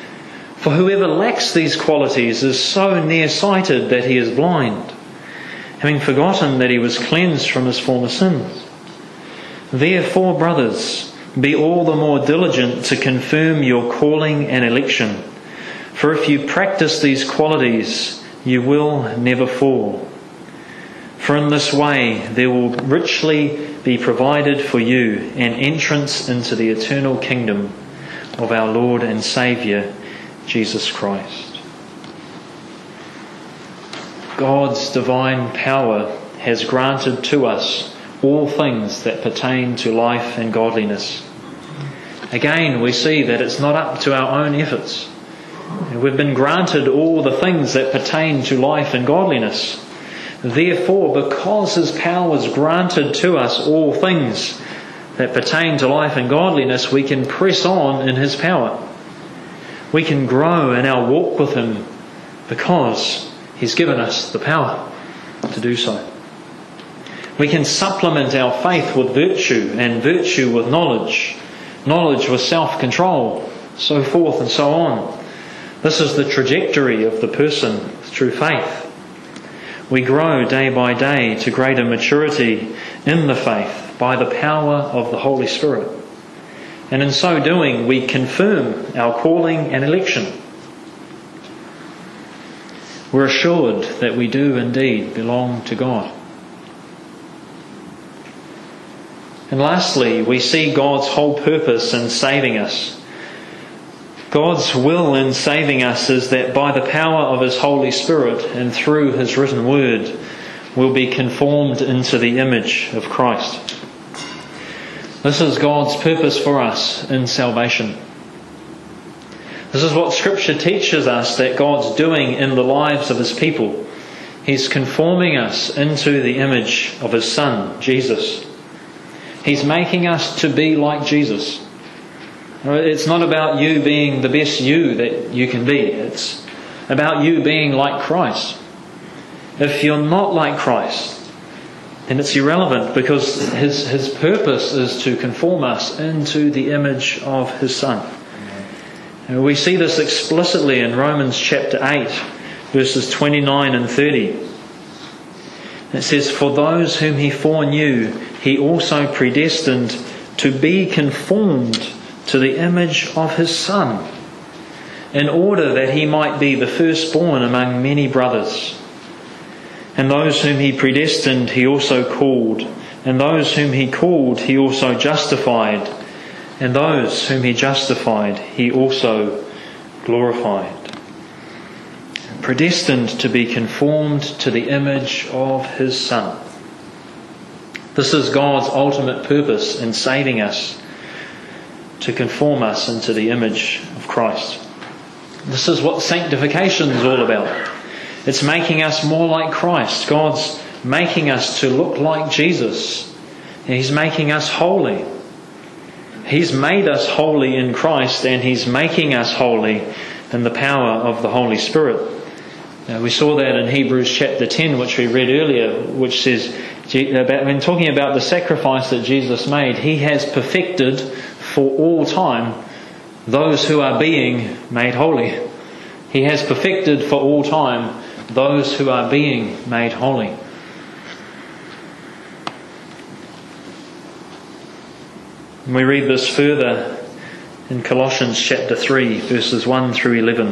For whoever lacks these qualities is so nearsighted that he is blind, having forgotten that he was cleansed from his former sins. Therefore, brothers, be all the more diligent to confirm your calling and election. For if you practice these qualities, you will never fall. For in this way there will richly be provided for you an entrance into the eternal kingdom of our Lord and Saviour, Jesus Christ. God's divine power has granted to us all things that pertain to life and godliness. Again, we see that it's not up to our own efforts. We've been granted all the things that pertain to life and godliness. Therefore, because His power is granted to us all things that pertain to life and godliness, we can press on in His power. We can grow in our walk with Him because He's given us the power to do so. We can supplement our faith with virtue, and virtue with knowledge, knowledge with self-control, so forth and so on. This is the trajectory of the person through faith. We grow day by day to greater maturity in the faith by the power of the Holy Spirit. And in so doing, we confirm our calling and election. We're assured that we do indeed belong to God. And lastly, we see God's whole purpose in saving us. God's will in saving us is that by the power of His Holy Spirit and through His written word, we'll be conformed into the image of Christ. This is God's purpose for us in salvation. This is what Scripture teaches us that God's doing in the lives of His people. He's conforming us into the image of His Son, Jesus. He's making us to be like Jesus. It's not about you being the best you that you can be. It's about you being like Christ. If you're not like Christ, then it's irrelevant, because His, His purpose is to conform us into the image of His Son. And we see this explicitly in Romans chapter eight, verses twenty-nine and thirty. It says, "For those whom He foreknew, He also predestined to be conformed to the image of His Son, in order that He might be the firstborn among many brothers. And those whom He predestined, He also called. And those whom He called, He also justified. And those whom He justified, He also glorified." Predestined to be conformed to the image of His Son. This is God's ultimate purpose in saving us, to conform us into the image of Christ. This is what sanctification is all about. It's making us more like Christ. God's making us to look like Jesus. He's making us holy. He's made us holy in Christ, and He's making us holy in the power of the Holy Spirit. Now, we saw that in Hebrews chapter ten, which we read earlier, which says, when talking about the sacrifice that Jesus made, He has perfected for all time those who are being made holy. He has perfected for all time those who are being made holy. And we read this further in Colossians chapter three, verses one through eleven.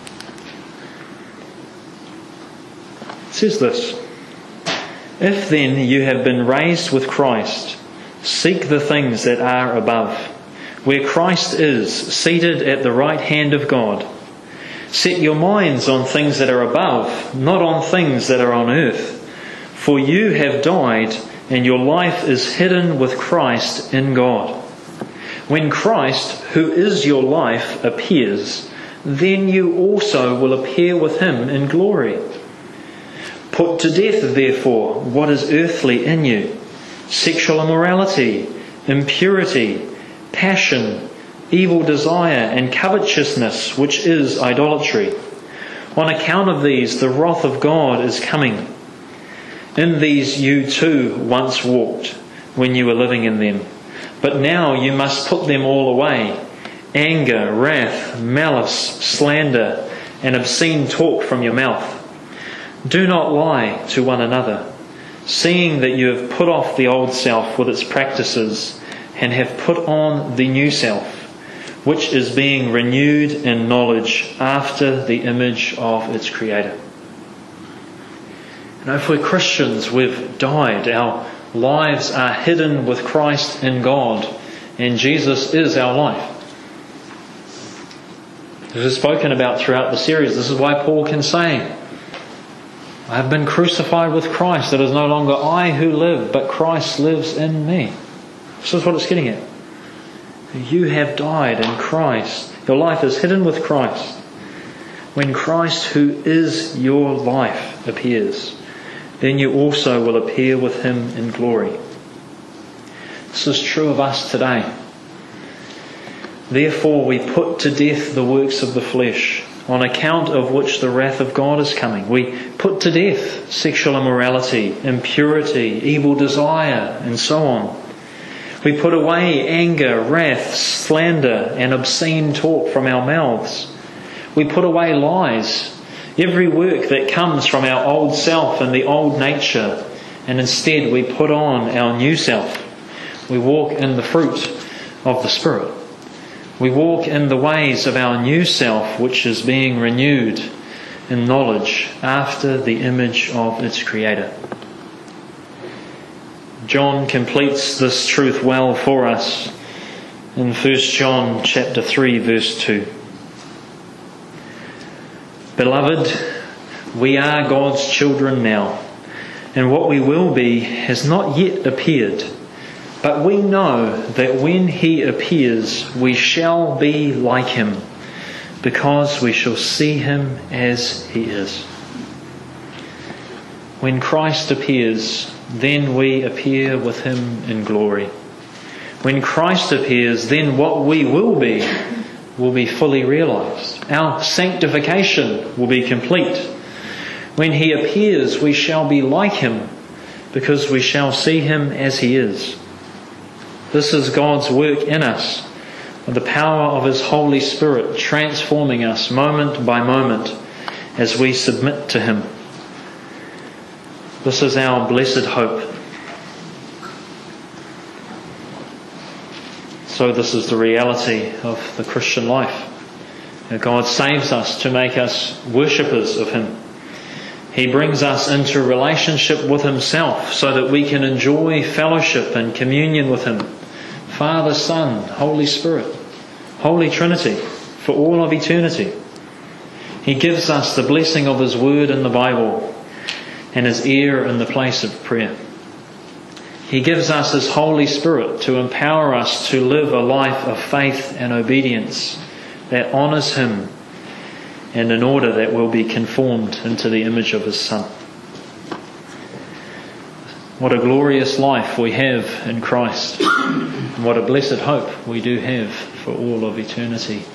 It says this: "If then you have been raised with Christ, seek the things that are above, where Christ is, seated at the right hand of God. Set your minds on things that are above, not on things that are on earth. For you have died, and your life is hidden with Christ in God. When Christ, who is your life, appears, then you also will appear with Him in glory. Put to death, therefore, what is earthly in you: sexual immorality, impurity, passion, evil desire, and covetousness, which is idolatry. On account of these, the wrath of God is coming. In these you too once walked, when you were living in them. But now you must put them all away: anger, wrath, malice, slander, and obscene talk from your mouth. Do not lie to one another, seeing that you have put off the old self with its practices and have put on the new self, which is being renewed in knowledge after the image of its Creator. You know, if we're Christians, we've died. Our lives are hidden with Christ in God, and Jesus is our life. This is spoken about throughout the series. This is why Paul can say, I have been crucified with Christ. It is no longer I who live, but Christ lives in me. This is what it's getting at. You have died in Christ. Your life is hidden with Christ. When Christ, who is your life, appears, then you also will appear with Him in glory. This is true of us today. Therefore we put to death the works of the flesh, on account of which the wrath of God is coming. We put to death sexual immorality, impurity, evil desire, and so on. We put away anger, wrath, slander, and obscene talk from our mouths. We put away lies, every work that comes from our old self and the old nature, and instead we put on our new self. We walk in the fruit of the Spirit. We walk in the ways of our new self, which is being renewed in knowledge after the image of its Creator. John completes this truth well for us in First John chapter three, verse two. Beloved, we are God's children now, and what we will be has not yet appeared. But we know that when He appears, we shall be like Him, because we shall see Him as He is. When Christ appears, then we appear with Him in glory. When Christ appears, then what we will be will be fully realized. Our sanctification will be complete. When He appears, we shall be like Him, because we shall see Him as He is. This is God's work in us, with the power of His Holy Spirit transforming us moment by moment as we submit to Him. This is our blessed hope. So this is the reality of the Christian life. God saves us to make us worshippers of Him. He brings us into relationship with Himself so that we can enjoy fellowship and communion with Him. Father, Son, Holy Spirit, Holy Trinity, for all of eternity. He gives us the blessing of His Word in the Bible and His ear in the place of prayer. He gives us His Holy Spirit to empower us to live a life of faith and obedience that honours Him, and in order that we'll be conformed into the image of His Son. What a glorious life we have in Christ. And what a blessed hope we do have for all of eternity.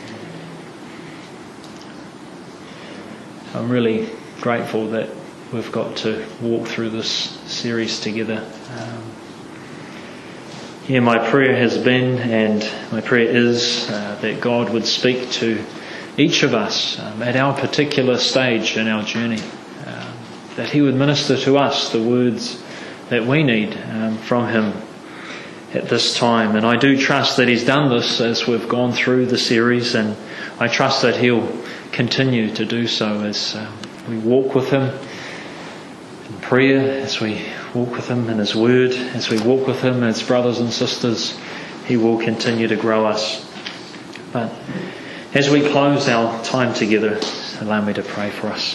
I'm really grateful that we've got to walk through this series together. Um, yeah, my prayer has been, and my prayer is, uh, that God would speak to each of us um, at our particular stage in our journey. Um, that He would minister to us the words that we need um, from Him at this time. And I do trust that He's done this as we've gone through the series, and I trust that He'll continue to do so as um, we walk with Him in prayer, as we walk with Him in His Word, as we walk with Him as brothers and sisters. He will continue to grow us. But as we close our time together, allow me to pray for us.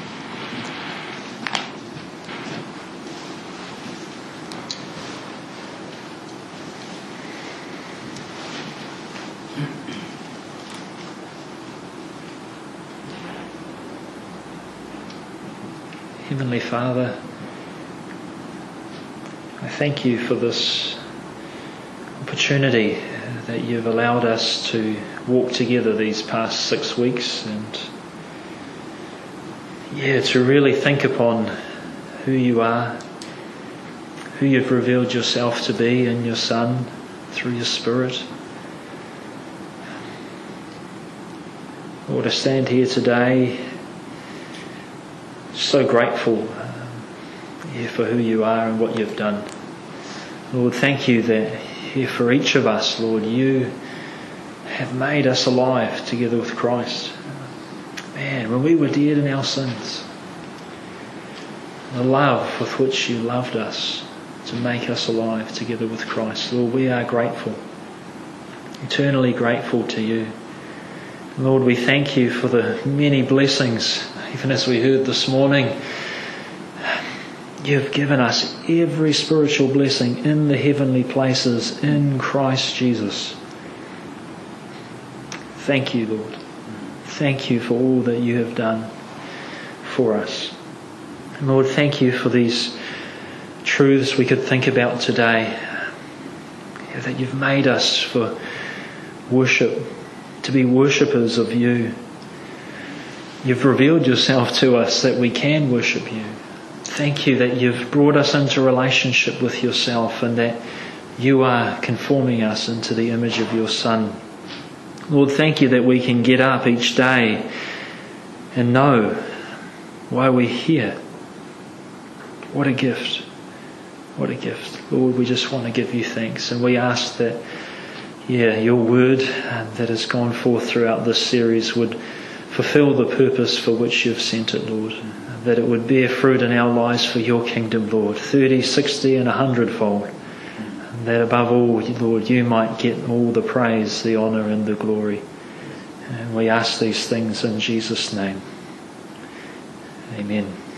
Heavenly Father, I thank You for this opportunity that You've allowed us to walk together these past six weeks and yeah, to really think upon who You are, who You've revealed Yourself to be in Your Son through Your Spirit. Lord, I stand here today so grateful um, yeah, for who you are and what you've done. Lord, thank you that yeah, for each of us, Lord, you have made us alive together with Christ. Man, when we were dead in our sins, the love with which you loved us to make us alive together with Christ, Lord, we are grateful, eternally grateful to you. Lord, we thank you for the many blessings, even as we heard this morning. You've given us every spiritual blessing in the heavenly places in Christ Jesus. Thank you, Lord. Thank you for all that you have done for us. And Lord, thank you for these truths we could think about today. That you've made us for worship, to be worshippers of you. You've revealed yourself to us that we can worship you. Thank you that you've brought us into relationship with yourself and that you are conforming us into the image of your Son. Lord, thank you that we can get up each day and know why we're here. What a gift. What a gift. Lord, we just want to give you thanks, and we ask that, yeah, your word uh, that has gone forth throughout this series would fulfill the purpose for which you've sent it, Lord. That it would bear fruit in our lives for your kingdom, Lord, thirty, sixty and a hundredfold. And that above all, Lord, you might get all the praise, the honour and the glory. And we ask these things in Jesus' name. Amen.